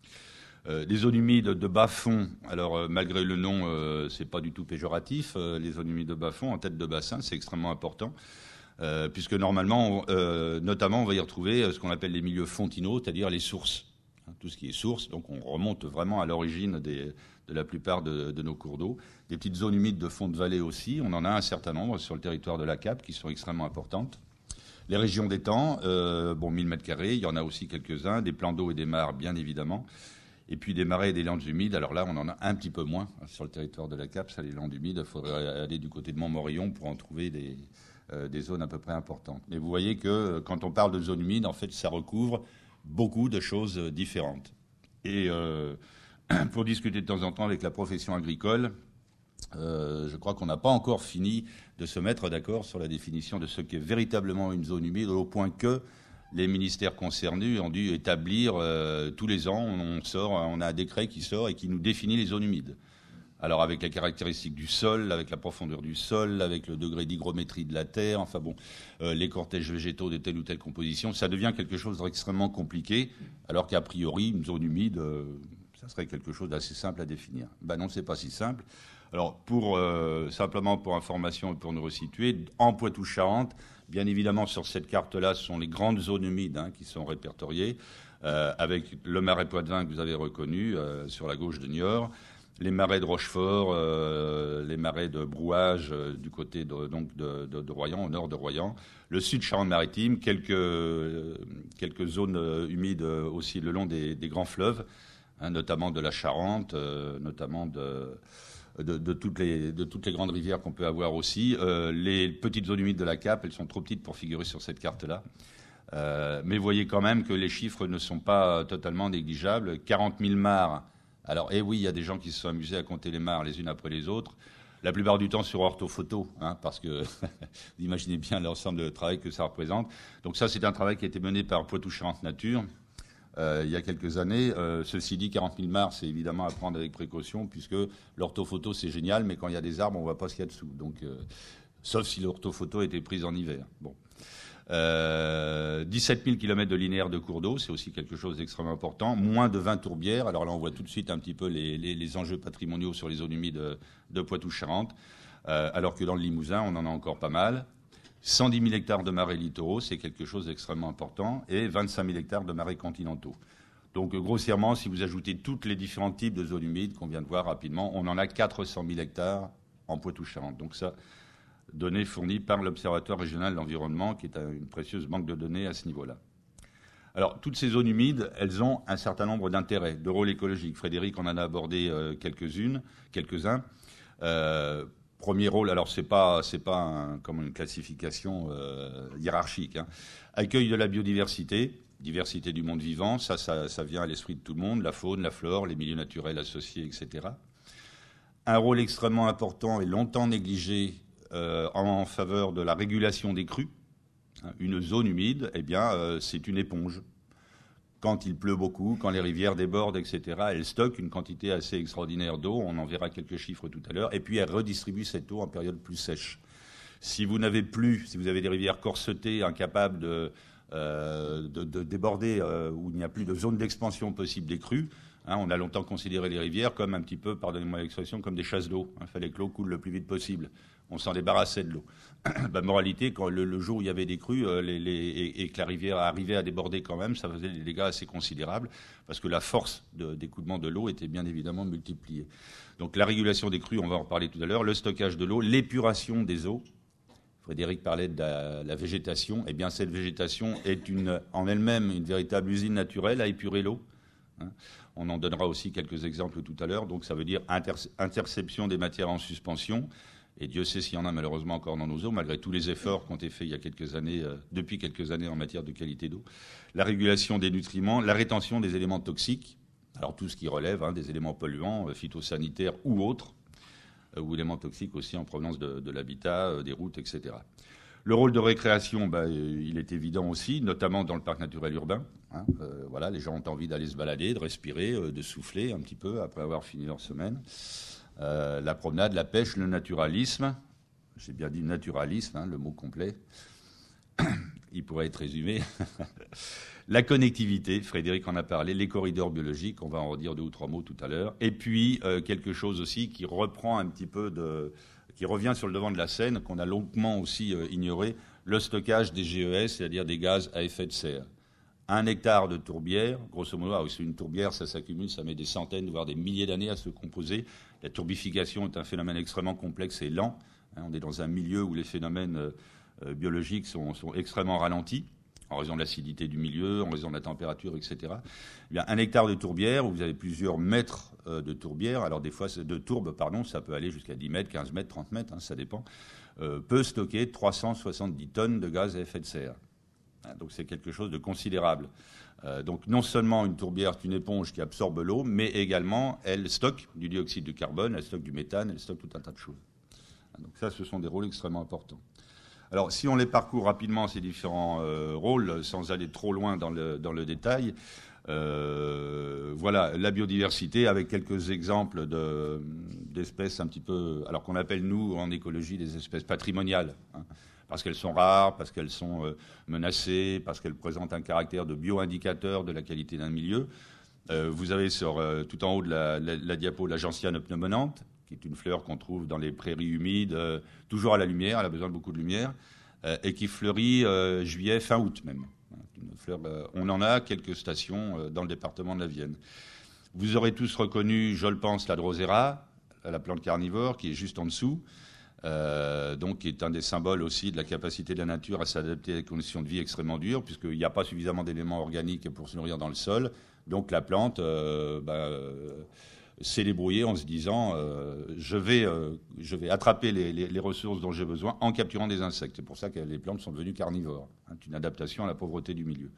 Euh, des zones humides de bas-fond, alors euh, malgré le nom, euh, c'est pas du tout péjoratif. Euh, les zones humides de bas-fond, en tête de bassin, c'est extrêmement important, euh, puisque normalement, on, euh, notamment, on va y retrouver ce qu'on appelle les milieux fontinaux, c'est-à-dire les sources. Hein, tout ce qui est source, donc on remonte vraiment à l'origine des, de la plupart de, de nos cours d'eau. Des petites zones humides de fond de vallée aussi, on en a un certain nombre sur le territoire de la Cape qui sont extrêmement importantes. Les régions d'étangs, euh, bon, mille mètres carrés, il y en a aussi quelques-uns, des plans d'eau et des mares, bien évidemment. Et puis des marais et des landes humides. Alors là, on en a un petit peu moins sur le territoire de la Cape. Ça, les landes humides, il faudrait aller du côté de Montmorillon pour en trouver des, euh, des zones à peu près importantes. Mais vous voyez que quand on parle de zones humides, en fait, ça recouvre beaucoup de choses différentes. Et euh, pour discuter de temps en temps avec la profession agricole, euh, je crois qu'on n'a pas encore fini de se mettre d'accord sur la définition de ce qu'est véritablement une zone humide, au point que les ministères concernés ont dû établir euh, tous les ans, on sort, on a un décret qui sort et qui nous définit les zones humides. Alors avec les caractéristiques du sol, avec la profondeur du sol, avec le degré d'hygrométrie de la terre, enfin bon, euh, les cortèges végétaux de telle ou telle composition, ça devient quelque chose d'extrêmement compliqué, alors qu'a priori, une zone humide, euh, ça serait quelque chose d'assez simple à définir. Ben non, c'est pas si simple. Alors pour euh, simplement pour information et pour nous resituer, en Poitou-Charentes, bien évidemment, sur cette carte-là, ce sont les grandes zones humides hein, qui sont répertoriées, euh, avec le marais Poitevin que vous avez reconnu euh, sur la gauche de Niort, les marais de Rochefort, euh, les marais de Brouage euh, du côté de, donc de, de, de Royan, au nord de Royan, le sud Charente-Maritime, quelques, euh, quelques zones euh, humides euh, aussi le long des, des grands fleuves, hein, notamment de la Charente, euh, notamment de... De, de, toutes les, de toutes les grandes rivières qu'on peut avoir aussi. Euh, les petites zones humides de la Cape, elles sont trop petites pour figurer sur cette carte-là. Euh, mais vous voyez quand même que les chiffres ne sont pas totalement négligeables. quarante mille mares. Alors, eh oui, il y a des gens qui se sont amusés à compter les mares les unes après les autres. La plupart du temps sur orthophoto, hein, parce que vous imaginez bien l'ensemble de travail que ça représente. Donc ça, c'est un travail qui a été mené par Poitou-Charentes Nature. Euh, il y a quelques années. Euh, ceci dit, quarante mille mares, c'est évidemment à prendre avec précaution, puisque l'orthophoto, c'est génial, mais quand il y a des arbres, on ne voit pas ce qu'il y a dessous. Donc, euh, sauf si l'orthophoto était prise en hiver. Bon. Euh, dix-sept mille kilomètres de linéaire de cours d'eau, c'est aussi quelque chose d'extrêmement important. Moins de vingt tourbières. Alors là, on voit tout de suite un petit peu les, les, les enjeux patrimoniaux sur les zones humides de, de Poitou-Charentes, euh, alors que dans le Limousin, on en a encore pas mal. cent dix mille hectares de marais littoraux, c'est quelque chose d'extrêmement important, et vingt-cinq mille hectares de marais continentaux. Donc, grossièrement, si vous ajoutez tous les différents types de zones humides qu'on vient de voir rapidement, on en a quatre cent mille hectares en Poitou-Charentes. Donc ça, données fournies par l'Observatoire régional de l'environnement, qui est une précieuse banque de données à ce niveau-là. Alors, toutes ces zones humides, elles ont un certain nombre d'intérêts, de rôles écologiques. Frédéric en a abordé euh, quelques-unes, quelques-uns. Euh, Premier rôle, alors c'est pas c'est pas un, comme une classification euh, hiérarchique. Hein. Accueil de la biodiversité, diversité du monde vivant, ça, ça ça vient à l'esprit de tout le monde, la faune, la flore, les milieux naturels associés, et cetera. Un rôle extrêmement important et longtemps négligé euh, en faveur de la régulation des crues. Une zone humide, eh bien, euh, c'est une éponge. quand il pleut beaucoup, quand les rivières débordent, et cetera, elles stockent une quantité assez extraordinaire d'eau. On en verra quelques chiffres tout à l'heure. Et puis elles redistribuent cette eau en période plus sèche. Si vous n'avez plus, si vous avez des rivières corsetées, incapables de, euh, de, de déborder, euh, où il n'y a plus de zone d'expansion possible des crues, hein, on a longtemps considéré les rivières comme un petit peu, pardonnez-moi l'expression, comme des chasses d'eau. Il fallait que l'eau coule le plus vite possible. On s'en débarrassait de l'eau. Bah, moralité, quand le, le jour où il y avait des crues euh, les, les, et, et que la rivière arrivait à déborder quand même, ça faisait des dégâts assez considérables parce que la force de, d'écoulement de l'eau était bien évidemment multipliée. Donc la régulation des crues, on va en reparler tout à l'heure, le stockage de l'eau, l'épuration des eaux. Frédéric parlait de la, la végétation. Eh bien, cette végétation est une, en elle-même une véritable usine naturelle à épurer l'eau. Hein. On en donnera aussi quelques exemples tout à l'heure. Donc ça veut dire inter- interception des matières en suspension. Et Dieu sait s'il y en a malheureusement encore dans nos eaux, malgré tous les efforts qui ont été faits il y a quelques années, euh, depuis quelques années en matière de qualité d'eau. La régulation des nutriments, la rétention des éléments toxiques, alors tout ce qui relève hein, des éléments polluants, euh, phytosanitaires ou autres, euh, ou éléments toxiques aussi en provenance de, de l'habitat, euh, des routes, et cetera. Le rôle de récréation, bah, euh, il est évident aussi, notamment dans le parc naturel urbain. Hein, euh, voilà, les gens ont envie d'aller se balader, de respirer, euh, de souffler un petit peu après avoir fini leur semaine. Euh, la promenade, la pêche, le naturalisme. J'ai bien dit naturalisme, hein, le mot complet. Il pourrait être résumé. La connectivité, Frédéric en a parlé, les corridors biologiques, on va en redire deux ou trois mots tout à l'heure. Et puis, euh, quelque chose aussi qui reprend un petit peu de... qui revient sur le devant de la scène, qu'on a longuement aussi euh, ignoré, le stockage des G E S, c'est-à-dire des gaz à effet de serre. Un hectare de tourbière, grosso modo, alors, c'est une tourbière, ça s'accumule, ça met des centaines, voire des milliers d'années à se composer. La turbification est un phénomène extrêmement complexe et lent. Hein, on est dans un milieu où les phénomènes euh, biologiques sont, sont extrêmement ralentis, en raison de l'acidité du milieu, en raison de la température, et cetera. Eh bien, un hectare de tourbière, où vous avez plusieurs mètres euh, de tourbière, alors des fois, de tourbe, pardon, ça peut aller jusqu'à dix mètres, quinze mètres, trente mètres, hein, ça dépend, euh, peut stocker trois cent soixante-dix tonnes de gaz à effet de serre. Donc c'est quelque chose de considérable. Euh, donc non seulement une tourbière est une éponge qui absorbe l'eau, mais également elle stocke du dioxyde de carbone, elle stocke du méthane, elle stocke tout un tas de choses. Donc ça, ce sont des rôles extrêmement importants. Alors si on les parcourt rapidement, ces différents euh, rôles, sans aller trop loin dans le, dans le détail, euh, voilà, la biodiversité avec quelques exemples de, d'espèces un petit peu, alors qu'on appelle nous en écologie des espèces patrimoniales, hein, parce qu'elles sont rares, parce qu'elles sont euh, menacées, parce qu'elles présentent un caractère de bio-indicateur de la qualité d'un milieu. Euh, vous avez sur, euh, tout en haut de la, la, la diapo la gentiane pneumonante, qui est une fleur qu'on trouve dans les prairies humides, euh, toujours à la lumière, elle a besoin de beaucoup de lumière, euh, et qui fleurit euh, juillet, fin août même. Une fleur, euh, on en a quelques stations euh, dans le département de la Vienne. Vous aurez tous reconnu, je le pense, la drosera, la plante carnivore, qui est juste en dessous. Euh, donc, qui est un des symboles aussi de la capacité de la nature à s'adapter à des conditions de vie extrêmement dures, puisqu'il n'y a pas suffisamment d'éléments organiques pour se nourrir dans le sol. Donc, la plante euh, bah, euh, s'est débrouillée en se disant euh, je, vais, euh, je vais attraper les, les, les ressources dont j'ai besoin en capturant des insectes. C'est pour ça que les plantes sont devenues carnivores. C'est une adaptation à la pauvreté du milieu.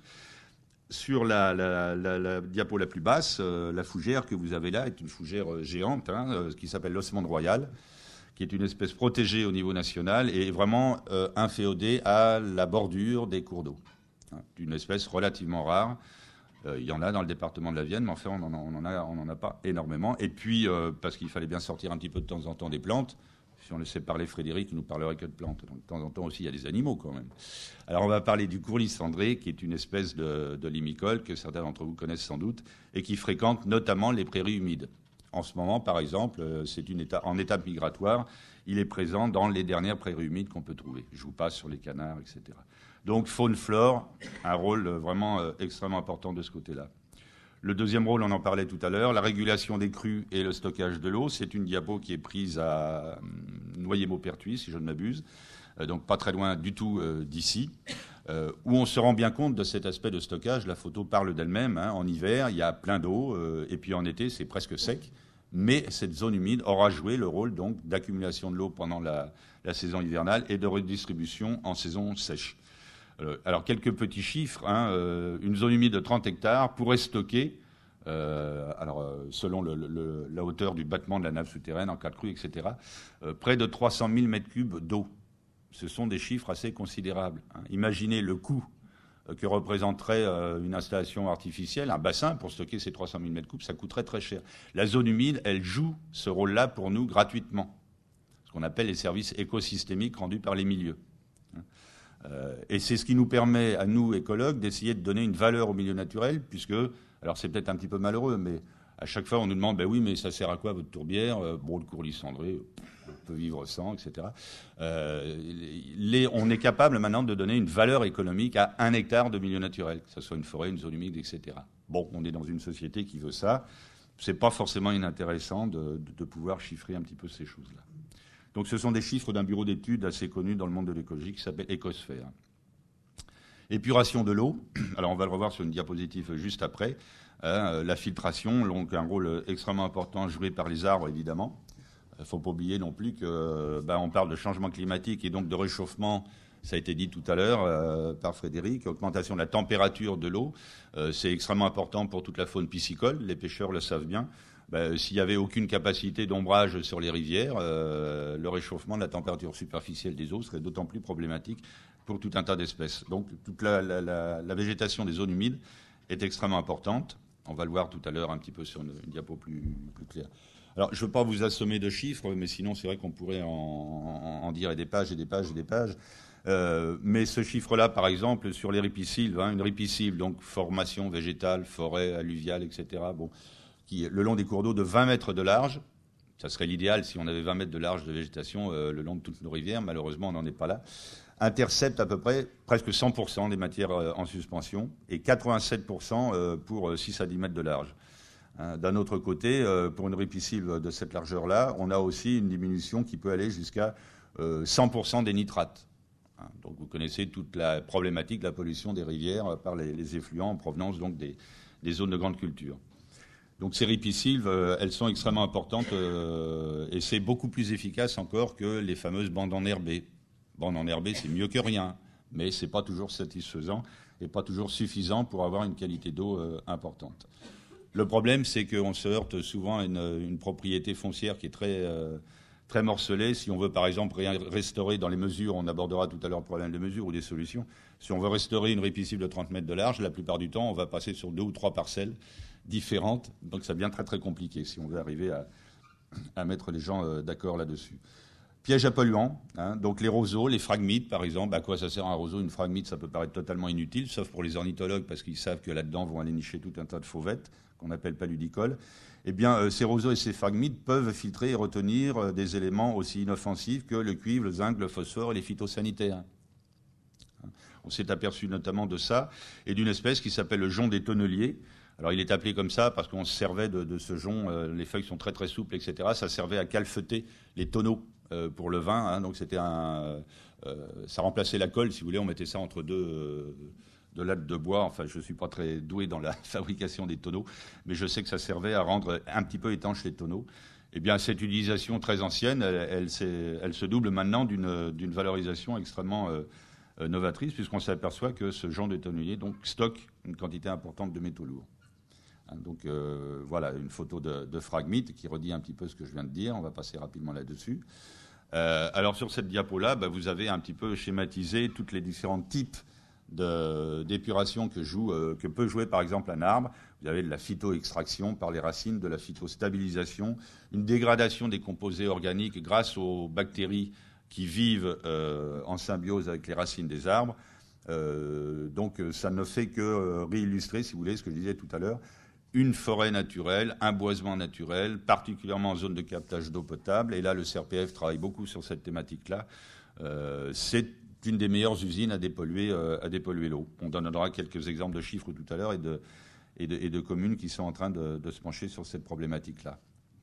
Sur la, la, la, la diapo la plus basse, euh, la fougère que vous avez là est une fougère géante hein, euh, qui s'appelle l'osmande royale, qui est une espèce protégée au niveau national et vraiment euh, inféodée à la bordure des cours d'eau. Hein, une espèce relativement rare. Euh, il y en a dans le département de la Vienne, mais enfin, on n'en a, on en a pas énormément. Et puis, euh, parce qu'il fallait bien sortir un petit peu de temps en temps des plantes, si on laissait parler Frédéric, il nous parlerait que de plantes. Donc, de temps en temps aussi, il y a des animaux quand même. Alors, on va parler du courlis cendré, qui est une espèce de, de limicole que certains d'entre vous connaissent sans doute, et qui fréquente notamment les prairies humides. En ce moment, par exemple, c'est une étape, en étape migratoire. Il est présent dans les dernières prairies humides qu'on peut trouver. Je vous passe sur les canards, et cetera. Donc, faune-flore, un rôle vraiment euh, extrêmement important de ce côté-là. Le deuxième rôle, on en parlait tout à l'heure, la régulation des crues et le stockage de l'eau. C'est une diapo qui est prise à euh, Noyer-Maupertuis, si je ne m'abuse, euh, donc pas très loin du tout euh, d'ici. Euh, où on se rend bien compte de cet aspect de stockage. La photo parle d'elle-même. Hein. En hiver, il y a plein d'eau, euh, et puis en été, c'est presque sec. Mais cette zone humide aura joué le rôle donc d'accumulation de l'eau pendant la, la saison hivernale et de redistribution en saison sèche. Euh, alors, quelques petits chiffres. Hein. Euh, une zone humide de trente hectares pourrait stocker, euh, alors, euh, selon le, le, la hauteur du battement de la nappe souterraine en cas de crue, et cetera, euh, près de trois cent mille mètres cubes d'eau. Ce sont des chiffres assez considérables. Hein. Imaginez le coût que représenterait euh, une installation artificielle, un bassin pour stocker ces trois cent mille mètres cubes, ça coûterait très cher. La zone humide, elle joue ce rôle-là pour nous gratuitement, ce qu'on appelle les services écosystémiques rendus par les milieux. Euh, et c'est ce qui nous permet, à nous, écologues, d'essayer de donner une valeur au milieu naturel, puisque, alors c'est peut-être un petit peu malheureux, mais à chaque fois on nous demande, ben oui, mais ça sert à quoi votre tourbière? euh, Bon, le courlis cendré, on peut vivre sans, et cetera. Euh, les, on est capable maintenant de donner une valeur économique à un hectare de milieu naturel, que ce soit une forêt, une zone humide, et cetera. Bon, on est dans une société qui veut ça. C'est pas forcément inintéressant de, de, de pouvoir chiffrer un petit peu ces choses-là. Donc ce sont des chiffres d'un bureau d'études assez connu dans le monde de l'écologie qui s'appelle Ecosphère. Épuration de l'eau, alors on va le revoir sur une diapositive juste après. Hein, la filtration, donc un rôle extrêmement important joué par les arbres, évidemment. Il ne faut pas oublier non plus que ben, on parle de changement climatique et donc de réchauffement. Ça a été dit tout à l'heure euh, par Frédéric. Augmentation de la température de l'eau, euh, c'est extrêmement important pour toute la faune piscicole. Les pêcheurs le savent bien. Ben, s'il n'y avait aucune capacité d'ombrage sur les rivières, euh, le réchauffement de la température superficielle des eaux serait d'autant plus problématique pour tout un tas d'espèces. Donc toute la, la, la, la végétation des zones humides est extrêmement importante. On va le voir tout à l'heure un petit peu sur une, une diapo plus, plus claire. Alors, je ne veux pas vous assommer de chiffres, mais sinon, c'est vrai qu'on pourrait en, en, en dire des pages et des pages et des pages. Euh, mais ce chiffre-là, par exemple, sur les ripisylves, hein, une ripisylve, donc formation végétale, forêt, alluviale, et cetera, bon, qui, le long des cours d'eau de vingt mètres de large, ça serait l'idéal si on avait vingt mètres de large de végétation euh, le long de toutes nos rivières, malheureusement, on n'en est pas là, intercepte à peu près presque cent pour cent des matières euh, en suspension et quatre-vingt-sept pour cent euh, pour six à dix mètres de large. D'un autre côté, pour une ripisylve de cette largeur-là, on a aussi une diminution qui peut aller jusqu'à cent pour cent des nitrates. Donc vous connaissez toute la problématique de la pollution des rivières par les, les effluents en provenance donc des, des zones de grande culture. Donc ces ripisylves, elles sont extrêmement importantes et c'est beaucoup plus efficace encore que les fameuses bandes enherbées. Bandes enherbées, c'est mieux que rien, mais c'est pas toujours satisfaisant et pas toujours suffisant pour avoir une qualité d'eau importante. Le problème, c'est qu'on se heurte souvent à une, une propriété foncière qui est très, euh, très morcelée. Si on veut, par exemple, restaurer dans les mesures, on abordera tout à l'heure le problème de mesures ou des solutions. Si on veut restaurer une ripisylve de trente mètres de large, la plupart du temps, on va passer sur deux ou trois parcelles différentes. Donc ça devient très, très compliqué si on veut arriver à, à mettre les gens euh, d'accord là-dessus. Piège à polluants, hein, donc les roseaux, les phragmites, par exemple. À quoi ça sert un roseau? Une phragmite, ça peut paraître totalement inutile, sauf pour les ornithologues, parce qu'ils savent que là-dedans vont aller nicher tout un tas de fauvettes, qu'on appelle paludicoles. Eh bien, euh, ces roseaux et ces phragmites peuvent filtrer et retenir euh, des éléments aussi inoffensifs que le cuivre, le zinc, le phosphore et les phytosanitaires. On s'est aperçu notamment de ça, et d'une espèce qui s'appelle le jonc des tonneliers. Alors, il est appelé comme ça parce qu'on se servait de, de ce jonc, euh, les feuilles sont très très souples, et cetera. Ça servait à calfeuter les tonneaux euh, pour le vin, hein, donc c'était un... Euh, ça remplaçait la colle, si vous voulez, on mettait ça entre deux... Euh, de lattes de bois. Enfin, je ne suis pas très doué dans la fabrication des tonneaux, mais je sais que ça servait à rendre un petit peu étanches les tonneaux. Eh bien, cette utilisation très ancienne, elle, elle, elle se double maintenant d'une, d'une valorisation extrêmement euh, novatrice, puisqu'on s'aperçoit que ce genre de tonnelier donc, stocke une quantité importante de métaux lourds. Hein, donc, euh, voilà, une photo de, de fragmite qui redit un petit peu ce que je viens de dire. On va passer rapidement là-dessus. Euh, alors, sur cette diapo-là, bah, vous avez un petit peu schématisé tous les différents types De, d'épuration que, joue, euh, que peut jouer par exemple un arbre. Vous avez de la phytoextraction par les racines, de la phytostabilisation, une dégradation des composés organiques grâce aux bactéries qui vivent euh, en symbiose avec les racines des arbres. Euh, donc ça ne fait que euh, réillustrer, si vous voulez, ce que je disais tout à l'heure, une forêt naturelle, un boisement naturel, particulièrement en zone de captage d'eau potable. Et là, le C R P F travaille beaucoup sur cette thématique-là. Euh, c'est une des meilleures usines à dépolluer, euh, à dépolluer l'eau. On donnera quelques exemples de chiffres tout à l'heure et de, et de, et de communes qui sont en train de, de se pencher sur cette problématique-là.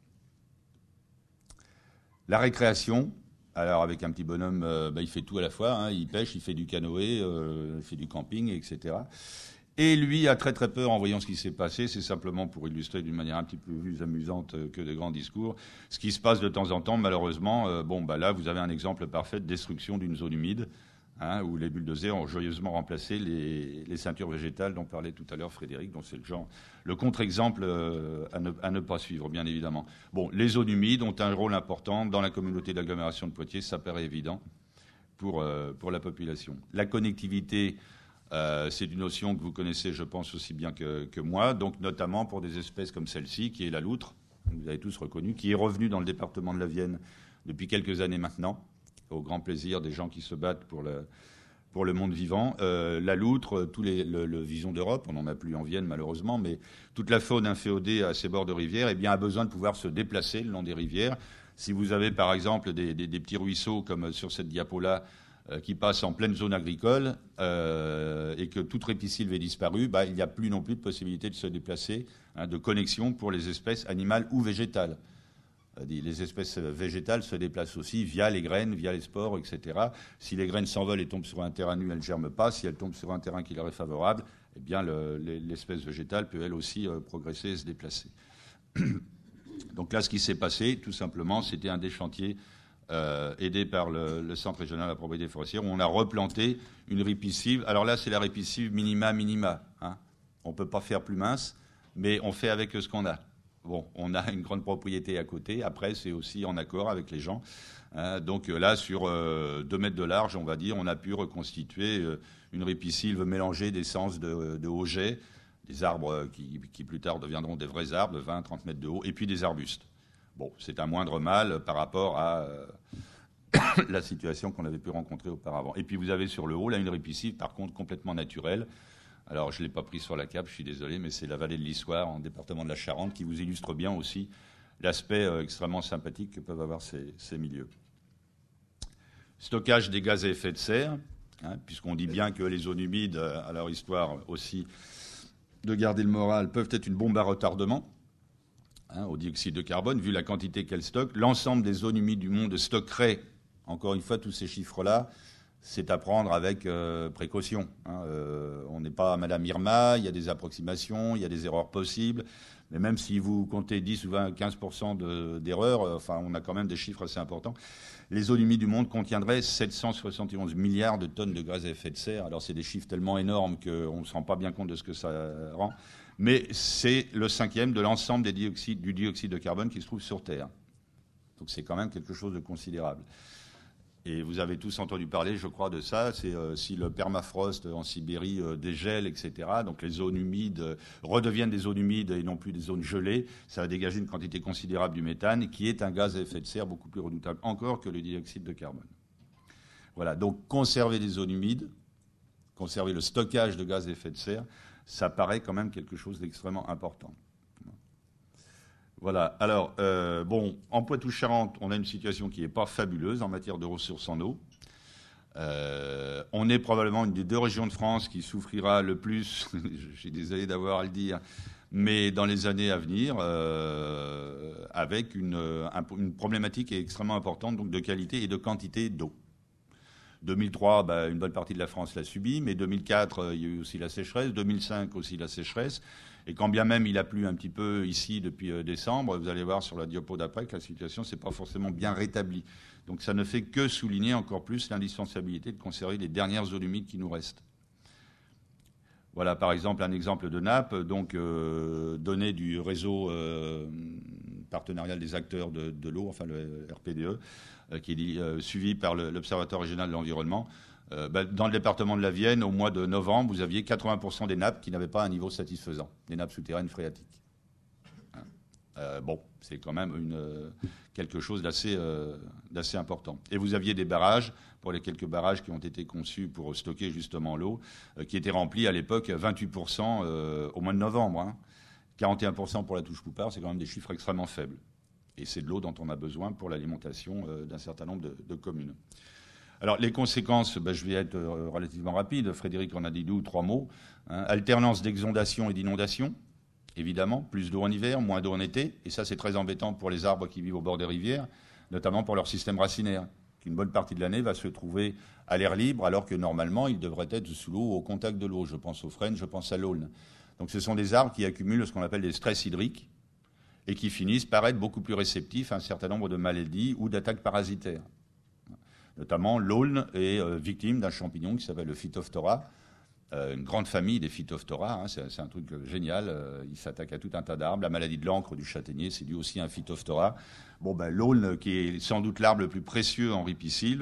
La récréation, alors avec un petit bonhomme, euh, bah, il fait tout à la fois, hein, il pêche, il fait du canoë, euh, il fait du camping, et cetera. Et lui a très très peur en voyant ce qui s'est passé. C'est simplement pour illustrer d'une manière un petit peu plus amusante que de grands discours. Ce qui se passe de temps en temps, malheureusement, euh, bon, bah là, vous avez un exemple parfait de destruction d'une zone humide, hein, où les bulldozers ont joyeusement remplacé les, les ceintures végétales dont parlait tout à l'heure Frédéric. Donc c'est le genre, le contre-exemple euh, à, ne, à ne pas suivre, bien évidemment. Bon, les zones humides ont un rôle important dans la communauté d'agglomération de Poitiers, ça paraît évident pour, euh, pour la population. La connectivité Euh, c'est une notion que vous connaissez, je pense, aussi bien que, que moi, donc notamment pour des espèces comme celle-ci, qui est la loutre, vous avez tous reconnu, qui est revenue dans le département de la Vienne depuis quelques années maintenant, au grand plaisir des gens qui se battent pour le, pour le monde vivant. Euh, la loutre, tous les, le, le vison d'Europe, on n'en a plus en Vienne malheureusement, mais toute la faune inféodée à ces bords de rivière eh bien, a besoin de pouvoir se déplacer le long des rivières. Si vous avez par exemple des, des, des petits ruisseaux comme sur cette diapo-là, qui passe en pleine zone agricole euh, et que toute ripisylve est disparue, bah, il n'y a plus non plus de possibilité de se déplacer, hein, de connexion pour les espèces animales ou végétales. Les espèces végétales se déplacent aussi via les graines, via les spores, et cetera. Si les graines s'envolent et tombent sur un terrain nu, elles ne germent pas. Si elles tombent sur un terrain qui leur est favorable, eh bien le, l'espèce végétale peut elle aussi euh, progresser et se déplacer. Donc là, ce qui s'est passé, tout simplement, c'était un des chantiers Euh, aidé par le, le Centre régional de la propriété forestière, où on a replanté une ripisylve. Alors là, c'est la ripisylve minima minima. Hein. On ne peut pas faire plus mince, mais on fait avec ce qu'on a. Bon, on a une grande propriété à côté. Après, c'est aussi en accord avec les gens. Hein. Donc là, sur euh, deux mètres de large, on va dire, on a pu reconstituer euh, une ripisylve mélangée d'essence de, de auget, des arbres qui, qui plus tard deviendront des vrais arbres de vingt à trente mètres de haut, et puis des arbustes. Bon, c'est un moindre mal par rapport à euh, la situation qu'on avait pu rencontrer auparavant. Et puis vous avez sur le haut, là, une ripisylve, par contre, complètement naturelle. Alors, je ne l'ai pas pris sur la cape, je suis désolé, mais c'est la vallée de l'Issoire, en département de la Charente, qui vous illustre bien aussi l'aspect euh, extrêmement sympathique que peuvent avoir ces, ces milieux. Stockage des gaz à effet de serre, hein, puisqu'on dit bien que les zones humides, à leur histoire aussi de garder le moral, peuvent être une bombe à retardement. Hein, au dioxyde de carbone, vu la quantité qu'elle stocke. L'ensemble des zones humides du monde stockeraient, encore une fois, tous ces chiffres-là, c'est à prendre avec euh, précaution. Hein. Euh, on n'est pas à Madame Irma, il y a des approximations, il y a des erreurs possibles, mais même si vous comptez dix ou vingt, quinze pour cent de, d'erreurs, euh, enfin, on a quand même des chiffres assez importants. Les zones humides du monde contiendraient sept cent soixante et onze milliards de tonnes de gaz à effet de serre. Alors, c'est des chiffres tellement énormes qu'on ne se rend pas bien compte de ce que ça rend. Mais c'est le cinquième de l'ensemble des dioxydes, du dioxyde de carbone qui se trouve sur Terre. Donc c'est quand même quelque chose de considérable. Et vous avez tous entendu parler, je crois, de ça. C'est euh, si le permafrost en Sibérie euh, dégèle, et cetera. Donc les zones humides euh, redeviennent des zones humides et non plus des zones gelées. Ça va dégager une quantité considérable du méthane, qui est un gaz à effet de serre beaucoup plus redoutable encore que le dioxyde de carbone. Voilà. Donc conserver des zones humides, conserver le stockage de gaz à effet de serre, ça paraît quand même quelque chose d'extrêmement important. Voilà. Alors, euh, bon, en Poitou-Charentes, on a une situation qui n'est pas fabuleuse en matière de ressources en eau. Euh, on est probablement une des deux régions de France qui souffrira le plus, je suis désolé d'avoir à le dire, mais dans les années à venir, euh, avec une, un, une problématique extrêmement importante donc de qualité et de quantité d'eau. deux mille trois, bah, une bonne partie de la France l'a subi, mais deux mille quatre, euh, il y a eu aussi la sécheresse, deux mille cinq aussi la sécheresse, et quand bien même il a plu un petit peu ici depuis euh, décembre, vous allez voir sur la diapo d'après que la situation ne s'est pas forcément bien rétablie. Donc ça ne fait que souligner encore plus l'indispensabilité de conserver les dernières zones humides qui nous restent. Voilà par exemple un exemple de nappe, donc euh, données du réseau euh, partenarial des acteurs de, de l'eau, enfin le R P D E, qui est euh, suivi par le, l'Observatoire régional de l'environnement. Euh, bah, dans le département de la Vienne, au mois de novembre, vous aviez quatre-vingts pour cent des nappes qui n'avaient pas un niveau satisfaisant, des nappes souterraines phréatiques. Hein. Euh, bon, c'est quand même une, euh, quelque chose d'assez, euh, d'assez important. Et vous aviez des barrages, pour les quelques barrages qui ont été conçus pour stocker justement l'eau, euh, qui étaient remplis à l'époque vingt-huit pour cent euh, au mois de novembre. Hein. quarante et un pour cent pour la Touche-Poupard, c'est quand même des chiffres extrêmement faibles. Et c'est de l'eau dont on a besoin pour l'alimentation euh, d'un certain nombre de, de communes. Alors, les conséquences, ben, je vais être euh, relativement rapide. Frédéric en a dit deux ou trois mots. Hein. Alternance d'exondation et d'inondation, évidemment. Plus d'eau en hiver, moins d'eau en été. Et ça, c'est très embêtant pour les arbres qui vivent au bord des rivières, notamment pour leur système racinaire, qui une bonne partie de l'année va se trouver à l'air libre, alors que normalement, ils devraient être sous l'eau, au contact de l'eau. Je pense aux frênes, je pense à l'aulne. Donc, ce sont des arbres qui accumulent ce qu'on appelle des stress hydriques, et qui finissent par être beaucoup plus réceptifs à un certain nombre de maladies ou d'attaques parasitaires. Notamment, l'aulne est euh, victime d'un champignon qui s'appelle le Phytophthora, euh, une grande famille des Phytophthora, hein, c'est, c'est un truc génial, euh, il s'attaque à tout un tas d'arbres. La maladie de l'encre du châtaignier, c'est dû aussi à un Phytophthora. Bon, ben, l'aulne, qui est sans doute l'arbre le plus précieux en ripisylve,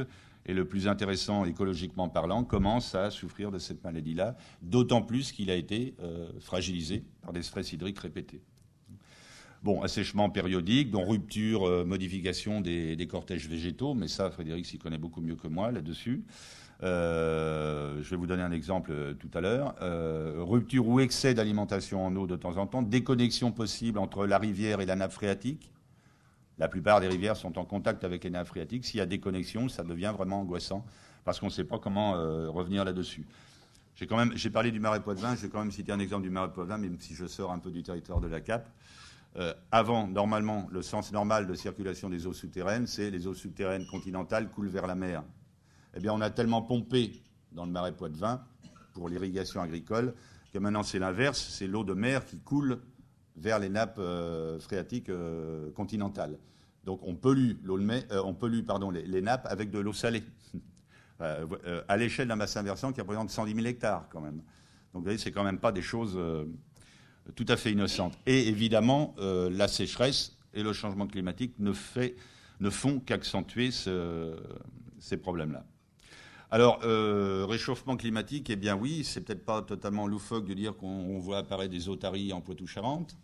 et le plus intéressant écologiquement parlant, commence à souffrir de cette maladie-là, d'autant plus qu'il a été euh, fragilisé par des stress hydriques répétés. Bon, assèchement périodique, dont rupture, euh, modification des, des cortèges végétaux, mais ça, Frédéric s'y connaît beaucoup mieux que moi là-dessus. Euh, je vais vous donner un exemple euh, tout à l'heure. Euh, rupture ou excès d'alimentation en eau de temps en temps, déconnexion possible entre la rivière et la nappe phréatique. La plupart des rivières sont en contact avec les nappes phréatiques. S'il y a déconnexion, ça devient vraiment angoissant parce qu'on ne sait pas comment euh, revenir là-dessus. J'ai quand même, j'ai parlé du marais Poitevin, je vais quand même citer un exemple du marais Poitevin, même si je sors un peu du territoire de la Cape. Euh, avant, normalement, le sens normal de circulation des eaux souterraines, c'est les eaux souterraines continentales coulent vers la mer. Eh bien, on a tellement pompé dans le marais Poitevin pour l'irrigation agricole que maintenant c'est l'inverse, c'est l'eau de mer qui coule vers les nappes euh, phréatiques euh, continentales. Donc on pollue, l'eau de mer, euh, on pollue pardon, les, les nappes avec de l'eau salée, euh, euh, à l'échelle d'un bassin versant qui représente cent dix mille hectares quand même. Donc vous voyez, c'est quand même pas des choses euh, tout à fait innocentes. Et évidemment, euh, la sécheresse et le changement climatique ne, fait, ne font qu'accentuer ce, ces problèmes-là. Alors, euh, réchauffement climatique, eh bien oui, c'est peut-être pas totalement loufoque de dire qu'on voit apparaître des otaries en Poitou-Charentes.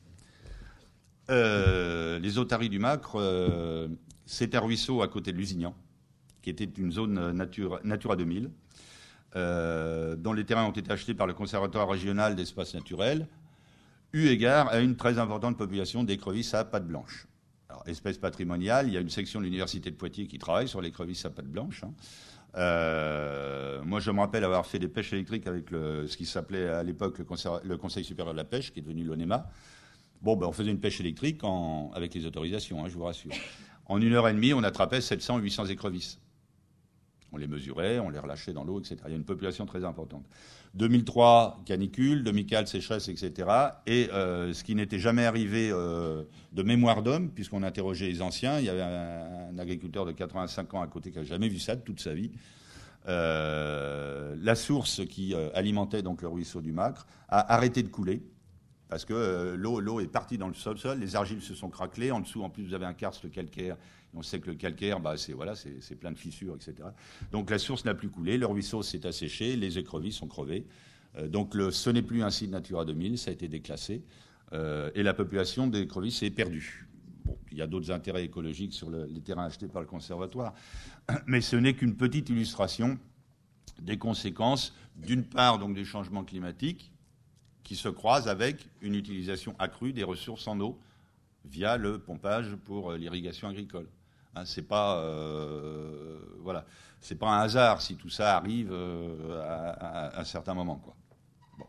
Euh, les otaries du Macre, euh, c'est un ruisseau à côté de Lusignan, qui était une zone Natura, Natura deux mille, euh, dont les terrains ont été achetés par le Conservatoire régional d'espaces naturels, eu égard à une très importante population d'écrevisses à pattes blanches. Alors, espèce patrimoniale, il y a une section de l'Université de Poitiers qui travaille sur l'écrevisse à pattes blanches, hein. Euh, moi, je me rappelle avoir fait des pêches électriques avec le, ce qui s'appelait à l'époque le Conseil, le Conseil supérieur de la pêche, qui est devenu l'ONEMA. Bon, ben, on faisait une pêche électrique en, avec les autorisations, hein, je vous rassure. En une heure et demie, on attrapait sept cents à huit cents écrevisses. On les mesurait, on les relâchait dans l'eau, et cetera. Il y a une population très importante. deux mille trois, canicule, deux mille quatre, sécheresse, et cetera. Et euh, ce qui n'était jamais arrivé euh, de mémoire d'homme, puisqu'on interrogeait les anciens, il y avait un, un agriculteur de quatre-vingt-cinq ans à côté qui n'a jamais vu ça de toute sa vie. Euh, la source qui euh, alimentait donc le ruisseau du Macre a arrêté de couler, parce que euh, l'eau, l'eau est partie dans le sol-sol, les argiles se sont craquelées, en dessous, en plus, vous avez un karst calcaire. On sait que le calcaire, bah, c'est, voilà, c'est, c'est plein de fissures, et cetera. Donc la source n'a plus coulé, le ruisseau s'est asséché, les écrevisses sont crevées. Euh, donc le, ce n'est plus un site Natura deux mille, ça a été déclassé, euh, et la population des écrevisses est perdue. Bon, il y a d'autres intérêts écologiques sur le, les terrains achetés par le conservatoire, mais ce n'est qu'une petite illustration des conséquences, d'une part donc des changements climatiques, qui se croisent avec une utilisation accrue des ressources en eau via le pompage pour l'irrigation agricole. Hein, c'est pas, euh, voilà, c'est pas un hasard si tout ça arrive euh, à, à, à un certain moment, quoi. Bon.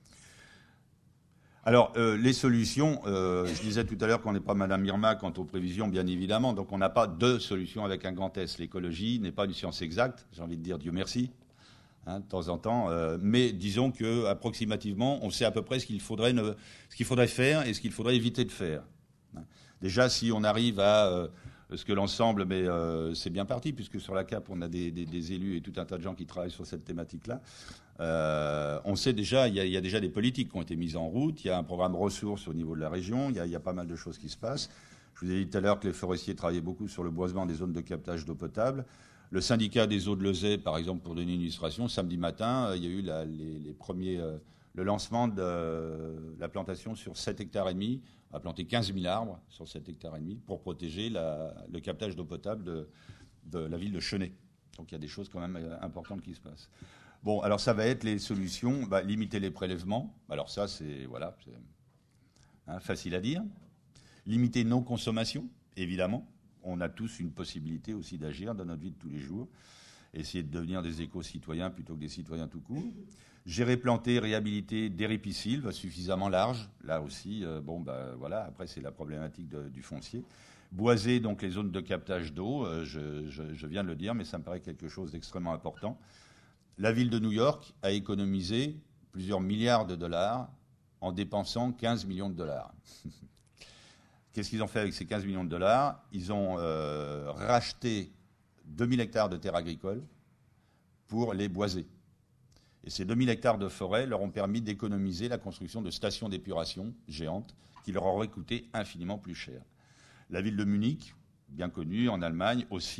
Alors, euh, les solutions, euh, je disais tout à l'heure qu'on n'est pas Madame Irma quant aux prévisions, bien évidemment, donc on n'a pas de solution avec un grand S. L'écologie n'est pas une science exacte, j'ai envie de dire Dieu merci. Hein, de temps en temps, euh, mais disons que approximativement, on sait à peu près ce qu'il faudrait, ne, ce qu'il faudrait faire et ce qu'il faudrait éviter de faire. Hein. Déjà, si on arrive à euh, ce que l'ensemble, mais euh, c'est bien parti, puisque sur la Cape, on a des, des, des élus et tout un tas de gens qui travaillent sur cette thématique-là. Euh, on sait déjà, il y, y a déjà des politiques qui ont été mises en route. Il y a un programme ressources au niveau de la région. Il y, y a pas mal de choses qui se passent. Je vous ai dit tout à l'heure que les forestiers travaillaient beaucoup sur le boisement des zones de captage d'eau potable. Le syndicat des eaux de Lezay, par exemple, pour donner une illustration, samedi matin, euh, il y a eu la, les, les premiers, euh, le lancement de euh, la plantation sur sept hectares et demi. On a planté quinze mille arbres sur sept hectares et demi pour protéger la, le captage d'eau potable de, de la ville de Chenay. Donc il y a des choses quand même euh, importantes qui se passent. Bon, alors ça va être les solutions, bah, limiter les prélèvements. Alors ça, c'est voilà, c'est, hein, facile à dire. Limiter nos consommations, évidemment. On a tous une possibilité aussi d'agir dans notre vie de tous les jours. Essayer de devenir des éco-citoyens plutôt que des citoyens tout court. Gérer, planter, réhabiliter des ripisylves suffisamment larges. Là aussi, euh, bon, bah, voilà, après, c'est la problématique de, du foncier. Boiser donc les zones de captage d'eau, euh, je, je, je viens de le dire, mais ça me paraît quelque chose d'extrêmement important. La ville de New York a économisé plusieurs milliards de dollars en dépensant quinze millions de dollars. Qu'est-ce qu'ils ont fait avec ces quinze millions de dollars? Ils ont euh, racheté deux mille hectares de terres agricoles pour les boiser. Et ces deux mille hectares de forêt leur ont permis d'économiser la construction de stations d'épuration géantes qui leur auraient coûté infiniment plus cher. La ville de Munich, bien connue en Allemagne aussi,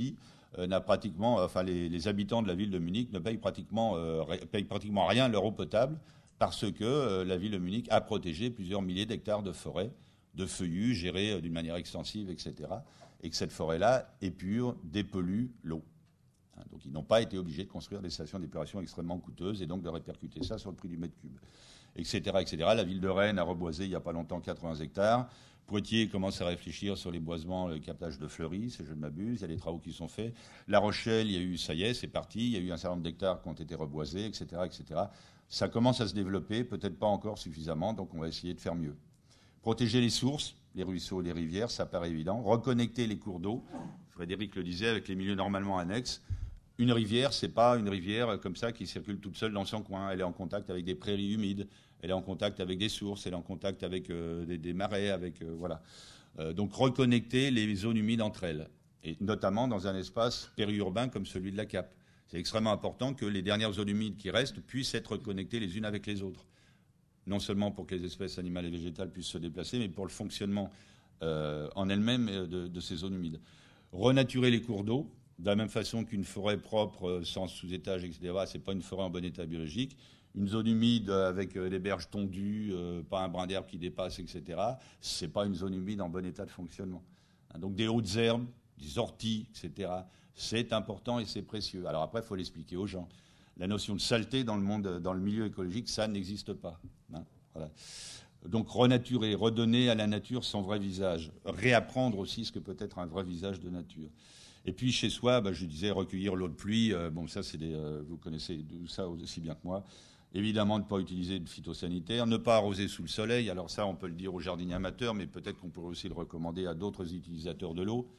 euh, n'a pratiquement, enfin les, les habitants de la ville de Munich ne payent pratiquement, euh, payent pratiquement rien leur eau potable parce que euh, la ville de Munich a protégé plusieurs milliers d'hectares de forêts, de feuillus gérés euh, d'une manière extensive, et cetera. Et que cette forêt-là épure, dépollue l'eau. Hein, donc ils n'ont pas été obligés de construire des stations d'épuration extrêmement coûteuses et donc de répercuter ça sur le prix du mètre cube, et cetera, et cetera. La ville de Rennes a reboisé il n'y a pas longtemps quatre-vingts hectares. Poitiers commence à réfléchir sur les boisements, le captage de Fleury, si je ne m'abuse. Il y a des travaux qui sont faits. La Rochelle, il y a eu, ça y est, c'est parti. Il y a eu un certain nombre d'hectares qui ont été reboisés, et cetera, et cetera. Ça commence à se développer, peut-être pas encore suffisamment, donc on va essayer de faire mieux. Protéger les sources, les ruisseaux, les rivières, ça paraît évident. Reconnecter les cours d'eau. Frédéric le disait, avec les milieux normalement annexes. Une rivière, c'est pas une rivière comme ça qui circule toute seule dans son coin. Elle est en contact avec des prairies humides. Elle est en contact avec des sources, elle est en contact avec euh, des, des marais, avec euh, voilà. Euh, donc reconnecter les zones humides entre elles, et notamment dans un espace périurbain comme celui de la Cape. C'est extrêmement important que les dernières zones humides qui restent puissent être connectées les unes avec les autres, non seulement pour que les espèces animales et végétales puissent se déplacer, mais pour le fonctionnement euh, en elle-même de, de ces zones humides. Renaturer les cours d'eau, de la même façon qu'une forêt propre, sans sous-étage, et cetera. C'est pas une forêt en bon état biologique. Une zone humide avec des berges tondues, euh, pas un brin d'herbe qui dépasse, et cetera, ce n'est pas une zone humide en bon état de fonctionnement. Hein, donc des hautes herbes, des orties, et cetera, c'est important et c'est précieux. Alors après, il faut l'expliquer aux gens. La notion de saleté dans le monde, dans le milieu écologique, ça n'existe pas. Hein, voilà. Donc renaturer, redonner à la nature son vrai visage. Réapprendre aussi ce que peut être un vrai visage de nature. Et puis chez soi, bah, je disais recueillir l'eau de pluie. Euh, bon, ça, c'est des, euh, vous connaissez ça aussi bien que moi. Évidemment, ne pas utiliser de phytosanitaires, ne pas arroser sous le soleil. Alors ça, on peut le dire aux jardiniers amateurs, mais peut-être qu'on pourrait aussi le recommander à d'autres utilisateurs de l'eau.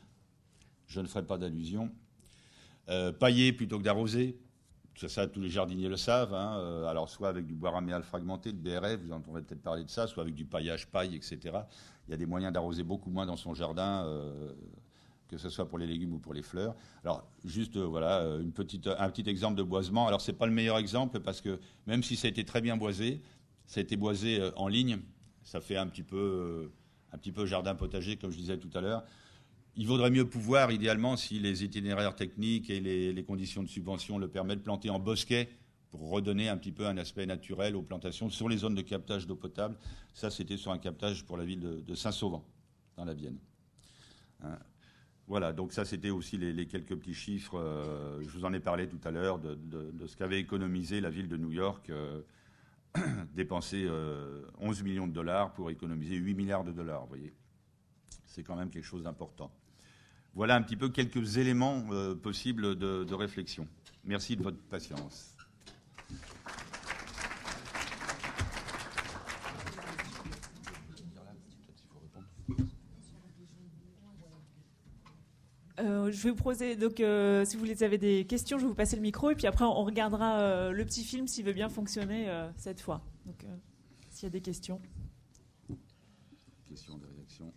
Je ne ferai pas d'allusion. Euh, pailler plutôt que d'arroser. Ça, ça, tous les jardiniers le savent. Hein. Euh, alors, soit avec du bois raméal fragmenté, de B R F, vous entendrez peut-être parler de ça, soit avec du paillage paille, et cetera. Il y a des moyens d'arroser beaucoup moins dans son jardin, euh, que ce soit pour les légumes ou pour les fleurs. Alors, juste, euh, voilà, une petite, un petit exemple de boisement. Alors, ce n'est pas le meilleur exemple parce que même si ça a été très bien boisé, ça a été boisé euh, en ligne. Ça fait un petit peu, euh, un petit peu jardin potager, comme je disais tout à l'heure. Il vaudrait mieux pouvoir, idéalement, si les itinéraires techniques et les, les conditions de subvention le permettent, de planter en bosquet pour redonner un petit peu un aspect naturel aux plantations sur les zones de captage d'eau potable. Ça, c'était sur un captage pour la ville de, de Saint-Sauvent, dans la Vienne. Hein. Voilà, donc ça, c'était aussi les, les quelques petits chiffres. Euh, je vous en ai parlé tout à l'heure de, de, de ce qu'avait économisé la ville de New York, euh, dépenser euh, onze millions de dollars pour économiser huit milliards de dollars, vous voyez. C'est quand même quelque chose d'important. Voilà un petit peu quelques éléments euh, possibles de, de réflexion. Merci de votre patience. Euh, je vais vous poser, donc euh, si vous avez des questions, je vais vous passer le micro et puis après on regardera euh, le petit film s'il veut bien fonctionner euh, cette fois. Donc euh, s'il y a des questions. Questions, des réactions.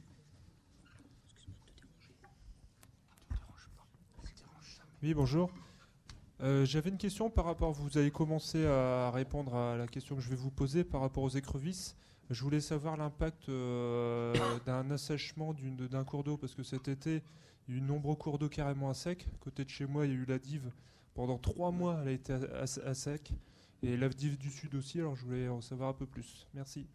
Oui, bonjour. Euh, j'avais une question par rapport, vous avez commencé à répondre à la question que je vais vous poser par rapport aux écrevisses. Je voulais savoir l'impact euh, d'un assèchement d'une, d'un cours d'eau, parce que cet été, il y a eu de nombreux cours d'eau carrément à sec. À côté de chez moi, il y a eu la dive. Pendant trois mois, elle a été à, à, à sec. Et la dive du Sud aussi, alors je voulais en savoir un peu plus. Merci.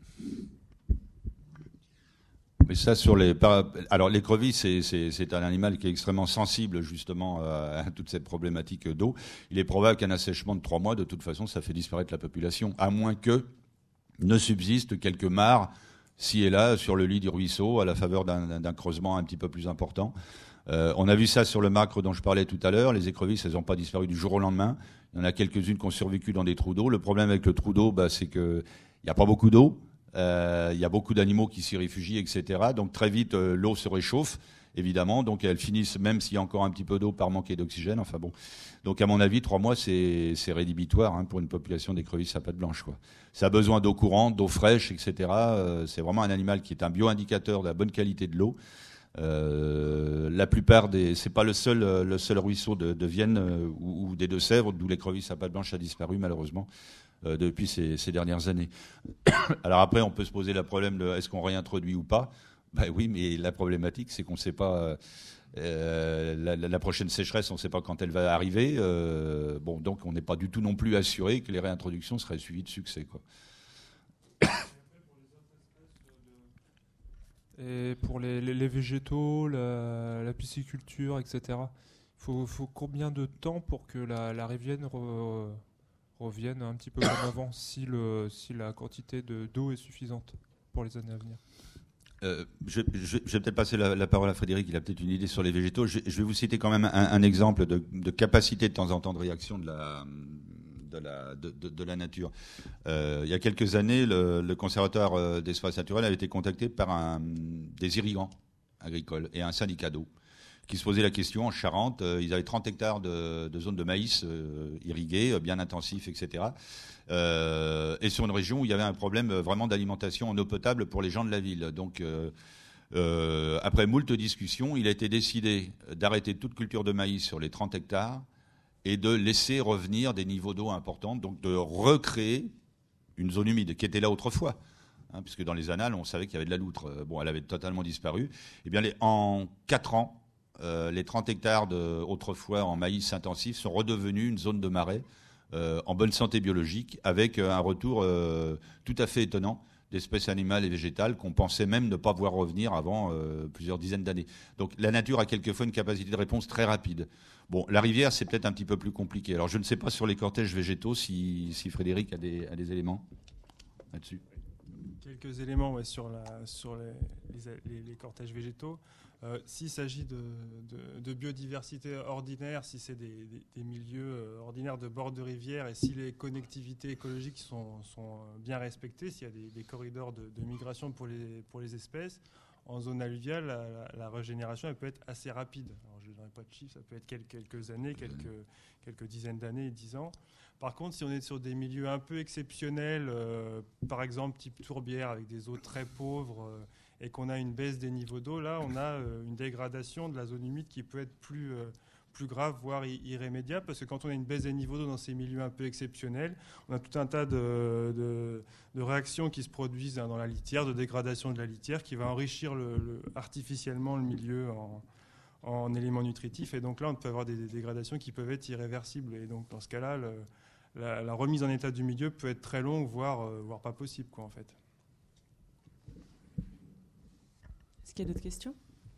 Mais ça, sur les. Alors, l'écrevisse, c'est, c'est, c'est un animal qui est extrêmement sensible, justement, à toute cette problématique d'eau. Il est probable qu'un assèchement de trois mois, de toute façon, ça fait disparaître la population, à moins que ne subsiste quelques mares, ci et là, sur le lit du ruisseau, à la faveur d'un, d'un creusement un petit peu plus important. Euh, on a vu ça sur le Macre dont je parlais tout à l'heure. Les écrevisses, elles n'ont pas disparu du jour au lendemain. Il y en a quelques-unes qui ont survécu dans des trous d'eau. Le problème avec le trou d'eau, bah, c'est qu'il n'y a pas beaucoup d'eau. Euh, il y a beaucoup d'animaux qui s'y réfugient, et cetera. Donc très vite, euh, l'eau se réchauffe, évidemment. Donc elles finissent, même s'il y a encore un petit peu d'eau, par manquer d'oxygène. Enfin bon. Donc à mon avis, trois mois, c'est, c'est rédhibitoire hein, pour une population d'écrevisses à pattes blanches, quoi. Ça a besoin d'eau courante, d'eau fraîche, et cetera. Euh, c'est vraiment un animal qui est un bio-indicateur de la bonne qualité de l'eau. Euh, la plupart des, c'est pas le seul, le seul ruisseau de, de Vienne euh, ou, ou des Deux-Sèvres d'où l'écrevisse à pattes blanches a disparu malheureusement euh, depuis ces, ces dernières années. Alors après, on peut se poser le problème de est-ce qu'on réintroduit ou pas. Ben oui, mais la problématique, c'est qu'on ne sait pas. Euh, la, la, la prochaine sécheresse, on ne sait pas quand elle va arriver. Euh, bon, donc on n'est pas du tout non plus assuré que les réintroductions seraient suivies de succès, quoi. Et pour les, les, les végétaux, la, la pisciculture, et cetera, il faut, faut combien de temps pour que la, la rivière re, revienne un petit peu comme avant, si, le, si la quantité de, d'eau est suffisante pour les années à venir? Euh, je, je, je vais peut-être passer la, la parole à Frédéric, il a peut-être une idée sur les végétaux. Je, je vais vous citer quand même un, un exemple de, de capacité de temps en temps de réaction de la, de la, de, de, de la nature. Euh, il y a quelques années, le, le conservatoire d'espaces naturels avait été contacté par un, des irrigants agricoles et un syndicat d'eau qui se posait la question en Charente. Euh, ils avaient trente hectares de, de zones de maïs euh, irriguées, bien intensifs, et cetera. Euh, et sur une région où il y avait un problème vraiment d'alimentation en eau potable pour les gens de la ville. Donc, euh, euh, après moult discussions, il a été décidé d'arrêter toute culture de maïs sur les trente hectares et de laisser revenir des niveaux d'eau importants, donc de recréer une zone humide qui était là autrefois. Hein, puisque dans les annales, on savait qu'il y avait de la loutre. Bon, elle avait totalement disparu. Eh bien, les, en quatre ans, euh, les trente hectares de, autrefois en maïs intensif sont redevenus une zone de marais euh, en bonne santé biologique, avec un retour euh, tout à fait étonnant d'espèces animales et végétales qu'on pensait même ne pas voir revenir avant euh, plusieurs dizaines d'années. Donc la nature a quelquefois une capacité de réponse très rapide. Bon, la rivière, c'est peut-être un petit peu plus compliqué. Alors je ne sais pas sur les cortèges végétaux si, si Frédéric a des, a des éléments là-dessus. Quelques éléments ouais, sur, la, sur les, les, les cortèges végétaux. Euh, s'il s'agit de, de, de biodiversité ordinaire, si c'est des, des, des milieux ordinaires de bord de rivière et si les connectivités écologiques sont, sont bien respectées, s'il y a des, des corridors de, de migration pour les, pour les espèces, en zone alluviale, la, la, la régénération elle peut être assez rapide. Alors, je ne donnerai pas de chiffres, ça peut être quelques, quelques années, quelques, quelques dizaines d'années, dix ans. Par contre, si on est sur des milieux un peu exceptionnels, euh, par exemple type tourbière avec des eaux très pauvres euh, et qu'on a une baisse des niveaux d'eau, là on a euh, une dégradation de la zone humide qui peut être plus, euh, plus grave, voire irrémédiable, parce que quand on a une baisse des niveaux d'eau dans ces milieux un peu exceptionnels, on a tout un tas de, de, de réactions qui se produisent hein, dans la litière, de dégradation de la litière, qui va enrichir le, le, artificiellement le milieu en, en éléments nutritifs, et donc là on peut avoir des, des dégradations qui peuvent être irréversibles, et donc dans ce cas-là, le, La, la remise en état du milieu peut être très longue, voire, euh, voire pas possible, quoi, en fait. Est-ce qu'il y a d'autres questions ?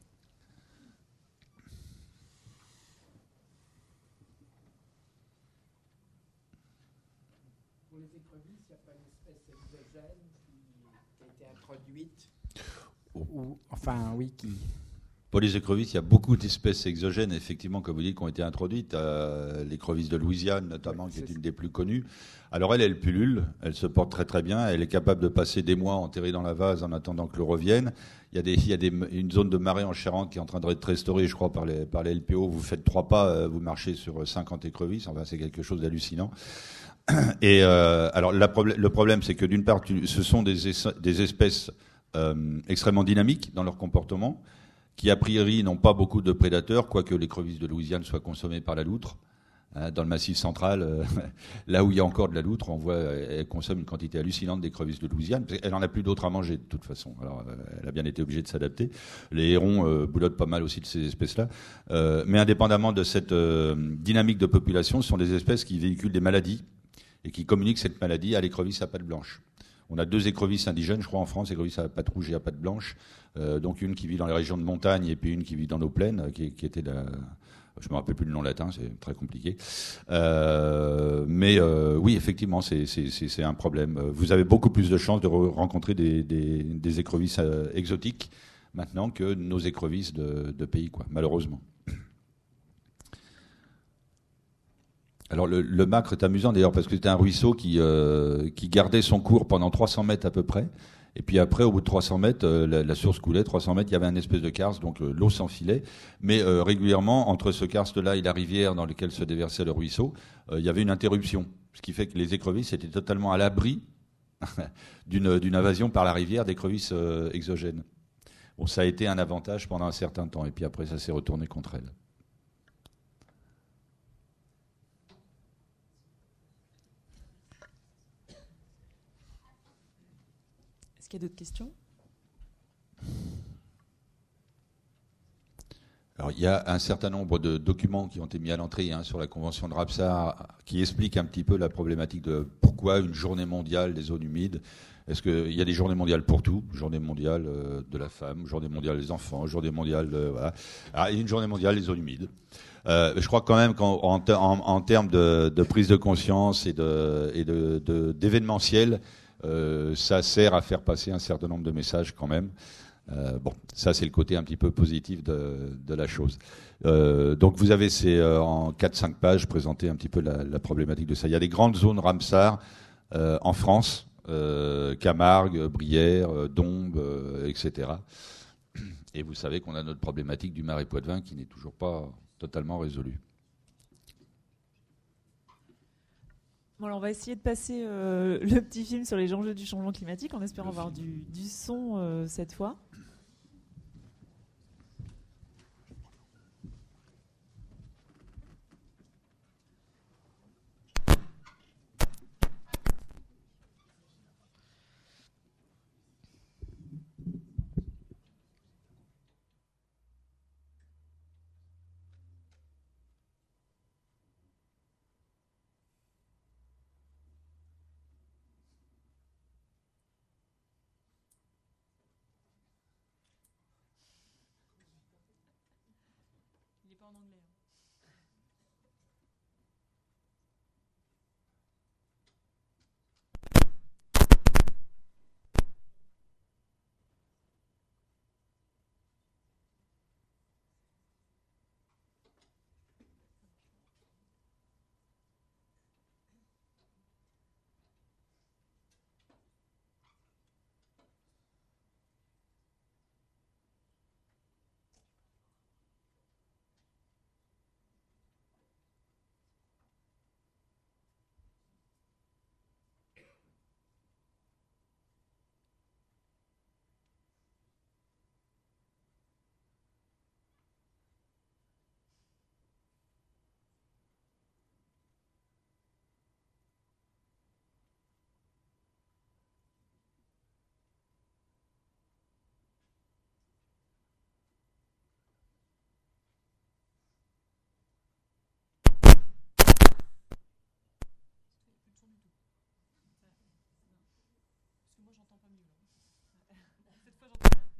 Pour les écrevisses, il n'y a pas une espèce exogène qui, qui a été introduite ou, enfin, oui, qui... Pour les écrevisses, il y a beaucoup d'espèces exogènes, effectivement, comme vous dites, qui ont été introduites. Euh, l'écrevisse de Louisiane, notamment, ouais, qui est une des plus connues. Alors elle, elle pullule, elle se porte très très bien, elle est capable de passer des mois enterrée dans la vase en attendant que l'eau revienne. Il y a, des, il y a des, une zone de marais en Charente qui est en train d'être restaurée, je crois, par les, par les L P O. Vous faites trois pas, vous marchez sur cinquante écrevisses. Enfin, c'est quelque chose d'hallucinant. Et euh, alors la probl- le problème, c'est que d'une part, tu, ce sont des, es- des espèces euh, extrêmement dynamiques dans leur comportement, qui a priori n'ont pas beaucoup de prédateurs, quoique l'écrevisse de Louisiane soit consommée par la loutre. Hein, dans le Massif central, euh, là où il y a encore de la loutre, on voit elle consomme une quantité hallucinante d'écrevisses de Louisiane. Elle n'en a plus d'autres à manger de toute façon. Alors, euh, elle a bien été obligée de s'adapter. Les hérons euh, boulottent pas mal aussi de ces espèces-là. Euh, mais indépendamment de cette euh, dynamique de population, ce sont des espèces qui véhiculent des maladies et qui communiquent cette maladie à l'écrevisse à pattes blanches. On a deux écrevisses indigènes, je crois, en France, écrevisses à pattes rouges et à pattes blanches. Euh, donc une qui vit dans les régions de montagne et puis une qui vit dans nos plaines, qui, qui était la... Je me rappelle plus le nom latin, c'est très compliqué. Euh, mais euh, oui, effectivement, c'est, c'est, c'est, c'est un problème. Vous avez beaucoup plus de chances de re- rencontrer des, des, des écrevisses euh, exotiques maintenant que nos écrevisses de, de pays, quoi, malheureusement. Alors le, le Macre est amusant d'ailleurs parce que c'était un ruisseau qui, euh, qui gardait son cours pendant trois cents mètres à peu près. Et puis après, au bout de trois cents mètres, euh, la, la source coulait. trois cents mètres, il y avait un espèce de karst, donc euh, l'eau s'enfilait. Mais euh, régulièrement, entre ce karst-là et la rivière dans laquelle se déversait le ruisseau, euh, il y avait une interruption. Ce qui fait que les écrevisses étaient totalement à l'abri d'une, d'une invasion par la rivière d'écrevisses euh, exogènes. Bon, ça a été un avantage pendant un certain temps. Et puis après, ça s'est retourné contre elles. Est-ce qu'il y a d'autres questions ? Alors, il y a un certain nombre de documents qui ont été mis à l'entrée hein, sur la convention de Ramsar qui expliquent un petit peu la problématique de pourquoi une journée mondiale des zones humides. Est-ce qu'il y a des journées mondiales pour tout? Journée mondiale euh, de la femme, journée mondiale des enfants, journée mondiale de, voilà. Alors, il y a une journée mondiale des zones humides. Euh, je crois quand même qu'en en, en, en termes de, de prise de conscience et de, et de, de, d'événementiel, euh, ça sert à faire passer un certain nombre de messages quand même. Euh, bon, ça c'est le côté un petit peu positif de, de la chose. Euh, donc vous avez ces, euh, en quatre cinq pages présenté un petit peu la, la problématique de ça. Il y a des grandes zones Ramsar euh, en France, euh, Camargue, Brière, euh, Dombes, euh, et cetera. Et vous savez qu'on a notre problématique du marais Poitevin qui n'est toujours pas totalement résolue. Bon, alors on va essayer de passer euh, le petit film sur les enjeux du changement climatique en espérant avoir du, du son euh, cette fois. Il n'est pas en anglais. Moi j'entends pas mieux là. Cette fois j'entends pas.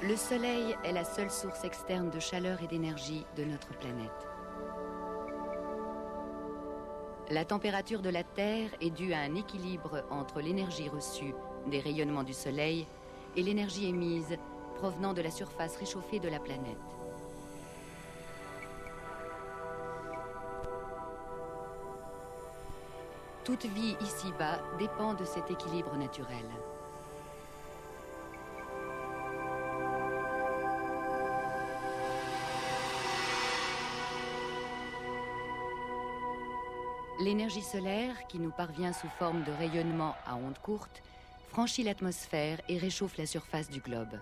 Le Soleil est la seule source externe de chaleur et d'énergie de notre planète. La température de la Terre est due à un équilibre entre l'énergie reçue des rayonnements du Soleil et l'énergie émise provenant de la surface réchauffée de la planète. Toute vie ici-bas dépend de cet équilibre naturel. L'énergie solaire, qui nous parvient sous forme de rayonnement à ondes courtes, franchit l'atmosphère et réchauffe la surface du globe.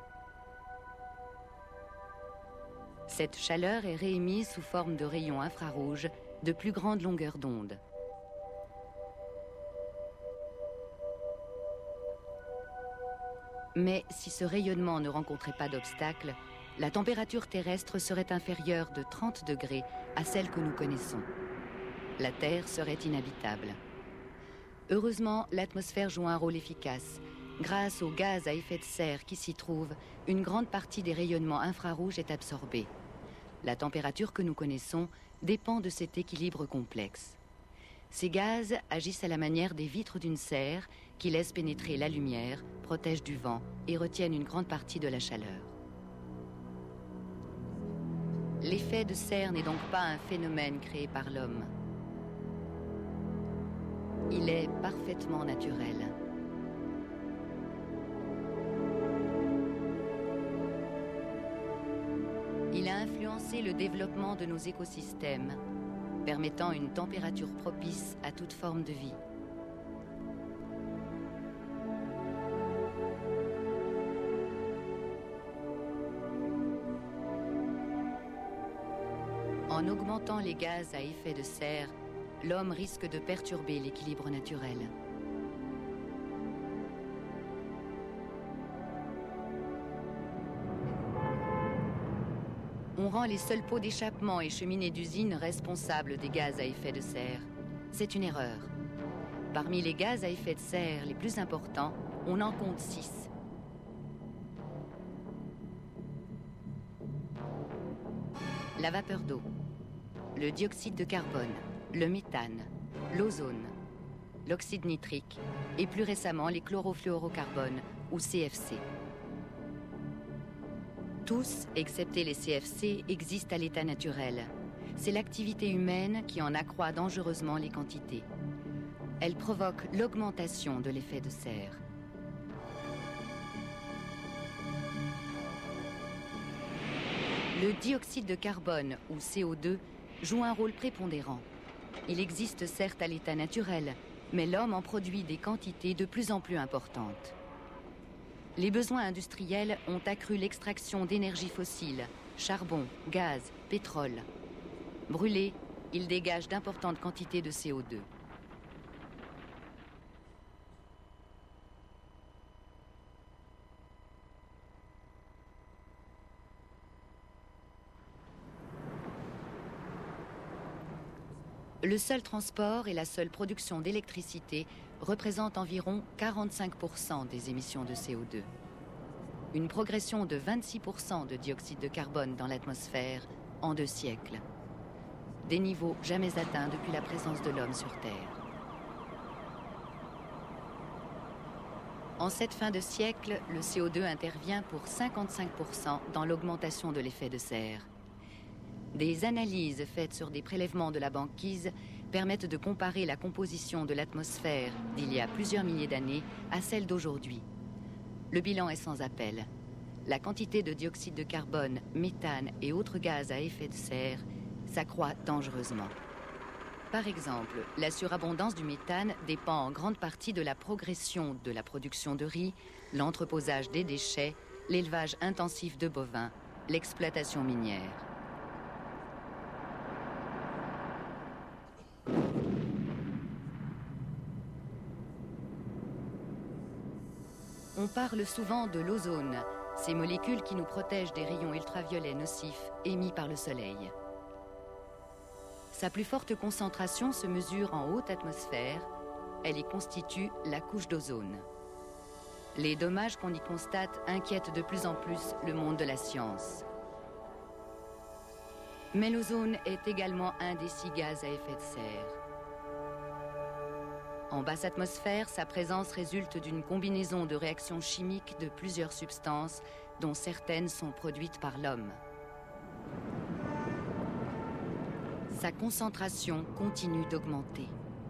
Cette chaleur est réémise sous forme de rayons infrarouges de plus grande longueur d'onde. Mais si ce rayonnement ne rencontrait pas d'obstacle, la température terrestre serait inférieure de trente degrés à celle que nous connaissons. La Terre serait inhabitable. Heureusement, l'atmosphère joue un rôle efficace. Grâce aux gaz à effet de serre qui s'y trouvent, une grande partie des rayonnements infrarouges est absorbée. La température que nous connaissons dépend de cet équilibre complexe. Ces gaz agissent à la manière des vitres d'une serre qui laissent pénétrer la lumière, protègent du vent et retiennent une grande partie de la chaleur. L'effet de serre n'est donc pas un phénomène créé par l'homme. Il est parfaitement naturel. Il a influencé le développement de nos écosystèmes, permettant une température propice à toute forme de vie. En augmentant les gaz à effet de serre, l'homme risque de perturber l'équilibre naturel. On rend les seuls pots d'échappement et cheminées d'usine responsables des gaz à effet de serre. C'est une erreur. Parmi les gaz à effet de serre les plus importants, on en compte six. La vapeur d'eau, le dioxyde de carbone, le méthane, l'ozone, l'oxyde nitrique et plus récemment les chlorofluorocarbones ou C F C. Tous, excepté les C F C, existent à l'état naturel. C'est l'activité humaine qui en accroît dangereusement les quantités. Elle provoque l'augmentation de l'effet de serre. Le dioxyde de carbone ou C O deux joue un rôle prépondérant. Il existe certes à l'état naturel, mais l'homme en produit des quantités de plus en plus importantes. Les besoins industriels ont accru l'extraction d'énergie fossile, charbon, gaz, pétrole. Brûlés, ils dégagent d'importantes quantités de C O deux. Le seul transport et la seule production d'électricité représentent environ quarante-cinq pour cent des émissions de C O deux. Une progression de vingt-six pour cent de dioxyde de carbone dans l'atmosphère en deux siècles. Des niveaux jamais atteints depuis la présence de l'homme sur Terre. En cette fin de siècle, le C O deux intervient pour cinquante-cinq pour cent dans l'augmentation de l'effet de serre. Des analyses faites sur des prélèvements de la banquise permettent de comparer la composition de l'atmosphère d'il y a plusieurs milliers d'années à celle d'aujourd'hui. Le bilan est sans appel. La quantité de dioxyde de carbone, méthane et autres gaz à effet de serre s'accroît dangereusement. Par exemple, la surabondance du méthane dépend en grande partie de la progression de la production de riz, l'entreposage des déchets, l'élevage intensif de bovins, l'exploitation minière. On parle souvent de l'ozone, ces molécules qui nous protègent des rayons ultraviolets nocifs émis par le soleil. Sa plus forte concentration se mesure en haute atmosphère. Elle y constitue la couche d'ozone. Les dommages qu'on y constate inquiètent de plus en plus le monde de la science. Mais l'ozone est également un des six gaz à effet de serre. En basse atmosphère, sa présence résulte d'une combinaison de réactions chimiques de plusieurs substances, dont certaines sont produites par l'homme. Sa concentration continue d'augmenter.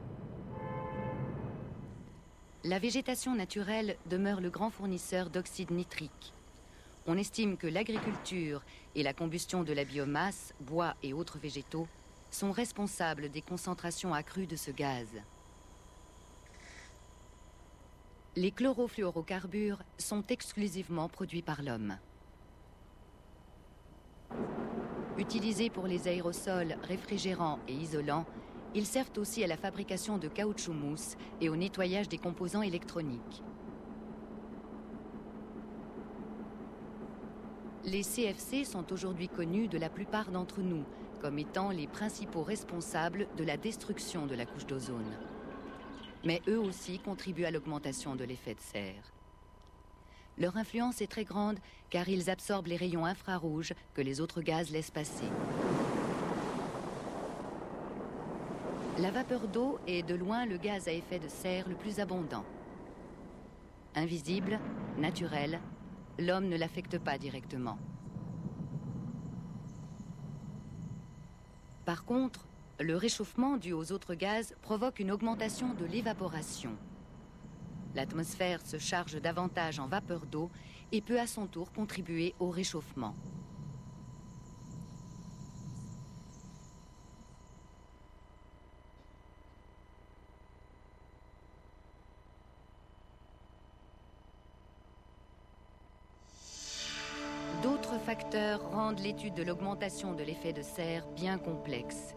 La végétation naturelle demeure le grand fournisseur d'oxyde nitrique. On estime que l'agriculture et la combustion de la biomasse, bois et autres végétaux, sont responsables des concentrations accrues de ce gaz. Les chlorofluorocarbures sont exclusivement produits par l'homme. Utilisés pour les aérosols, réfrigérants et isolants, ils servent aussi à la fabrication de caoutchouc mousse et au nettoyage des composants électroniques. Les C F C sont aujourd'hui connus de la plupart d'entre nous comme étant les principaux responsables de la destruction de la couche d'ozone. Mais eux aussi contribuent à l'augmentation de l'effet de serre. Leur influence est très grande car ils absorbent les rayons infrarouges que les autres gaz laissent passer. La vapeur d'eau est de loin le gaz à effet de serre le plus abondant. Invisible, naturel, l'homme ne l'affecte pas directement. Par contre, le réchauffement dû aux autres gaz provoque une augmentation de l'évaporation. L'atmosphère se charge davantage en vapeur d'eau et peut à son tour contribuer au réchauffement. D'autres facteurs rendent l'étude de l'augmentation de l'effet de serre bien complexe.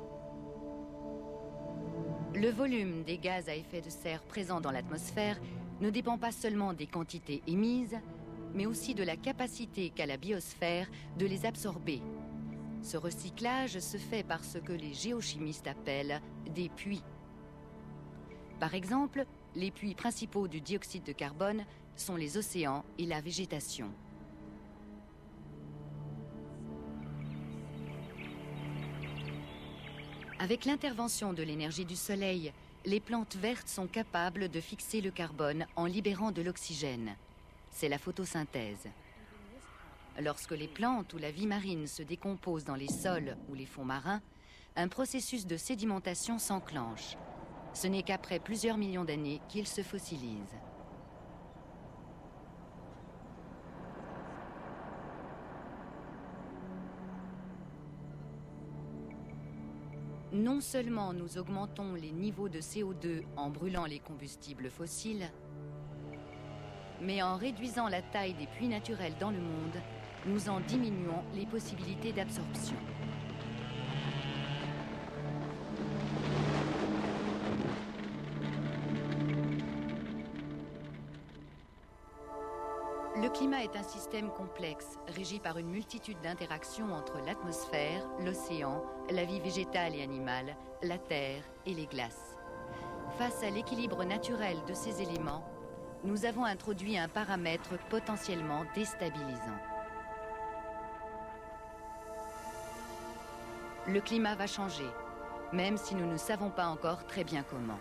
Le volume des gaz à effet de serre présents dans l'atmosphère ne dépend pas seulement des quantités émises, mais aussi de la capacité qu'a la biosphère de les absorber. Ce recyclage se fait par ce que les géochimistes appellent des puits. Par exemple, les puits principaux du dioxyde de carbone sont les océans et la végétation. Avec l'intervention de l'énergie du soleil, les plantes vertes sont capables de fixer le carbone en libérant de l'oxygène. C'est la photosynthèse. Lorsque les plantes ou la vie marine se décomposent dans les sols ou les fonds marins, un processus de sédimentation s'enclenche. Ce n'est qu'après plusieurs millions d'années qu'ils se fossilisent. Non seulement nous augmentons les niveaux de C O deux en brûlant les combustibles fossiles, mais en réduisant la taille des puits naturels dans le monde, nous en diminuons les possibilités d'absorption. Le climat est un système complexe, régi par une multitude d'interactions entre l'atmosphère, l'océan, la vie végétale et animale, la terre et les glaces. Face à l'équilibre naturel de ces éléments, nous avons introduit un paramètre potentiellement déstabilisant. Le climat va changer, même si nous ne savons pas encore très bien comment.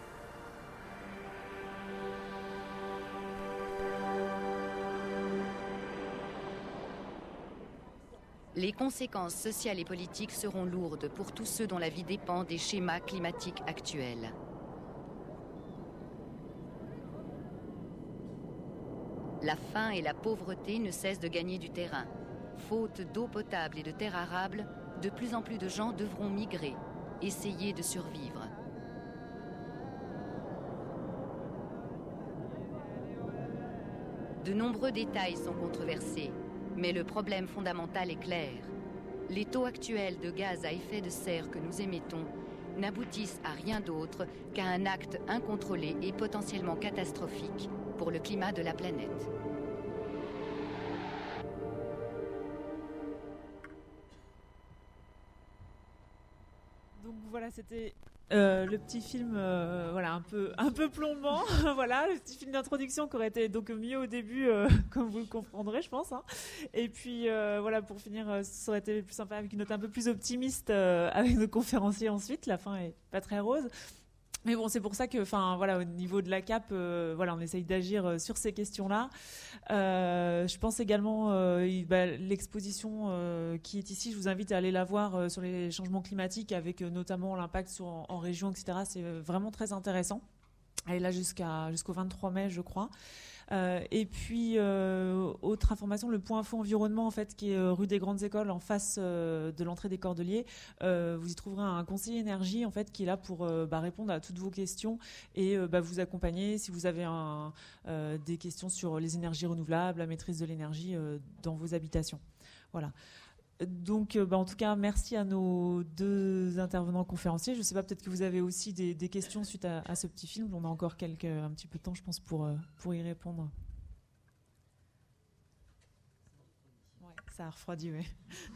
Les conséquences sociales et politiques seront lourdes pour tous ceux dont la vie dépend des schémas climatiques actuels. La faim et la pauvreté ne cessent de gagner du terrain. Faute d'eau potable et de terres arables, de plus en plus de gens devront migrer, essayer de survivre. De nombreux détails sont controversés. Mais le problème fondamental est clair. Les taux actuels de gaz à effet de serre que nous émettons n'aboutissent à rien d'autre qu'à un acte incontrôlé et potentiellement catastrophique pour le climat de la planète. Donc voilà, c'était Euh, le petit film, euh, voilà, un peu, un peu plombant, voilà, le petit film d'introduction qui aurait été donc mieux au début, euh, comme vous le comprendrez, je pense. Hein. Et puis, euh, voilà, pour finir, euh, ça aurait été plus sympa avec une note un peu plus optimiste euh, avec nos conférenciers ensuite. La fin est pas très rose. Mais bon, c'est pour ça que, enfin, voilà, au niveau de la C A P, euh, voilà, on essaye d'agir euh, sur ces questions-là. Euh, je pense également, euh, il, bah, l'exposition euh, qui est ici, je vous invite à aller la voir euh, sur les changements climatiques, avec euh, notamment l'impact sur en, en région, et cetera. C'est euh, vraiment très intéressant. Elle est là jusqu'à jusqu'au vingt-trois mai, je crois. Euh, et puis, euh, autre information, le point info environnement, en fait, qui est euh, rue des Grandes Écoles, en face euh, de l'entrée des Cordeliers. Euh, vous y trouverez un conseiller énergie, en fait, qui est là pour euh, bah, répondre à toutes vos questions et euh, bah, vous accompagner si vous avez un, euh, des questions sur les énergies renouvelables, la maîtrise de l'énergie euh, dans vos habitations. Voilà. Donc, bah, en tout cas, merci à nos deux intervenants conférenciers. Je ne sais pas, peut-être que vous avez aussi des, des questions suite à, à ce petit film. On a encore quelques, un petit peu de temps, je pense, pour, pour y répondre. Ouais, ça a refroidi, oui.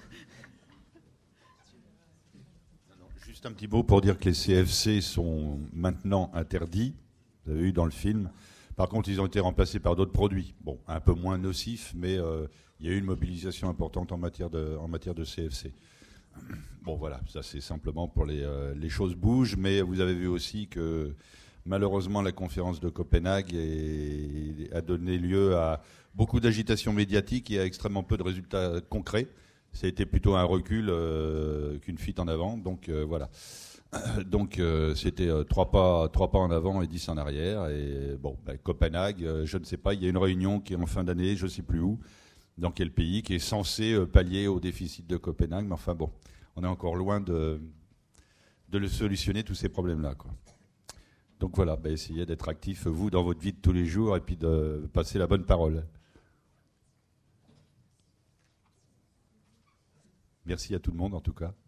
Juste un petit mot pour dire que les C F C sont maintenant interdits. Vous avez vu dans le film. Par contre, ils ont été remplacés par d'autres produits. Bon, un peu moins nocifs, mais euh, il y a eu une mobilisation importante en matière de, en matière de C F C. Bon, voilà, ça c'est simplement pour les, euh, les choses bougent, mais vous avez vu aussi que malheureusement la conférence de Copenhague est, a donné lieu à beaucoup d'agitation médiatique et à extrêmement peu de résultats concrets. Ça a été plutôt un recul euh, qu'une fuite en avant, donc euh, voilà. Donc euh, c'était euh, trois pas, trois pas en avant et dix en arrière. Et bon, ben, Copenhague, euh, je ne sais pas, il y a une réunion qui est en fin d'année, je ne sais plus où, dans quel pays, qui est censé euh, pallier au déficit de Copenhague. Mais enfin bon, on est encore loin de, de le solutionner tous ces problèmes-là, quoi. Donc voilà, ben, essayez d'être actif, vous, dans votre vie de tous les jours, et puis de passer la bonne parole. Merci à tout le monde, en tout cas.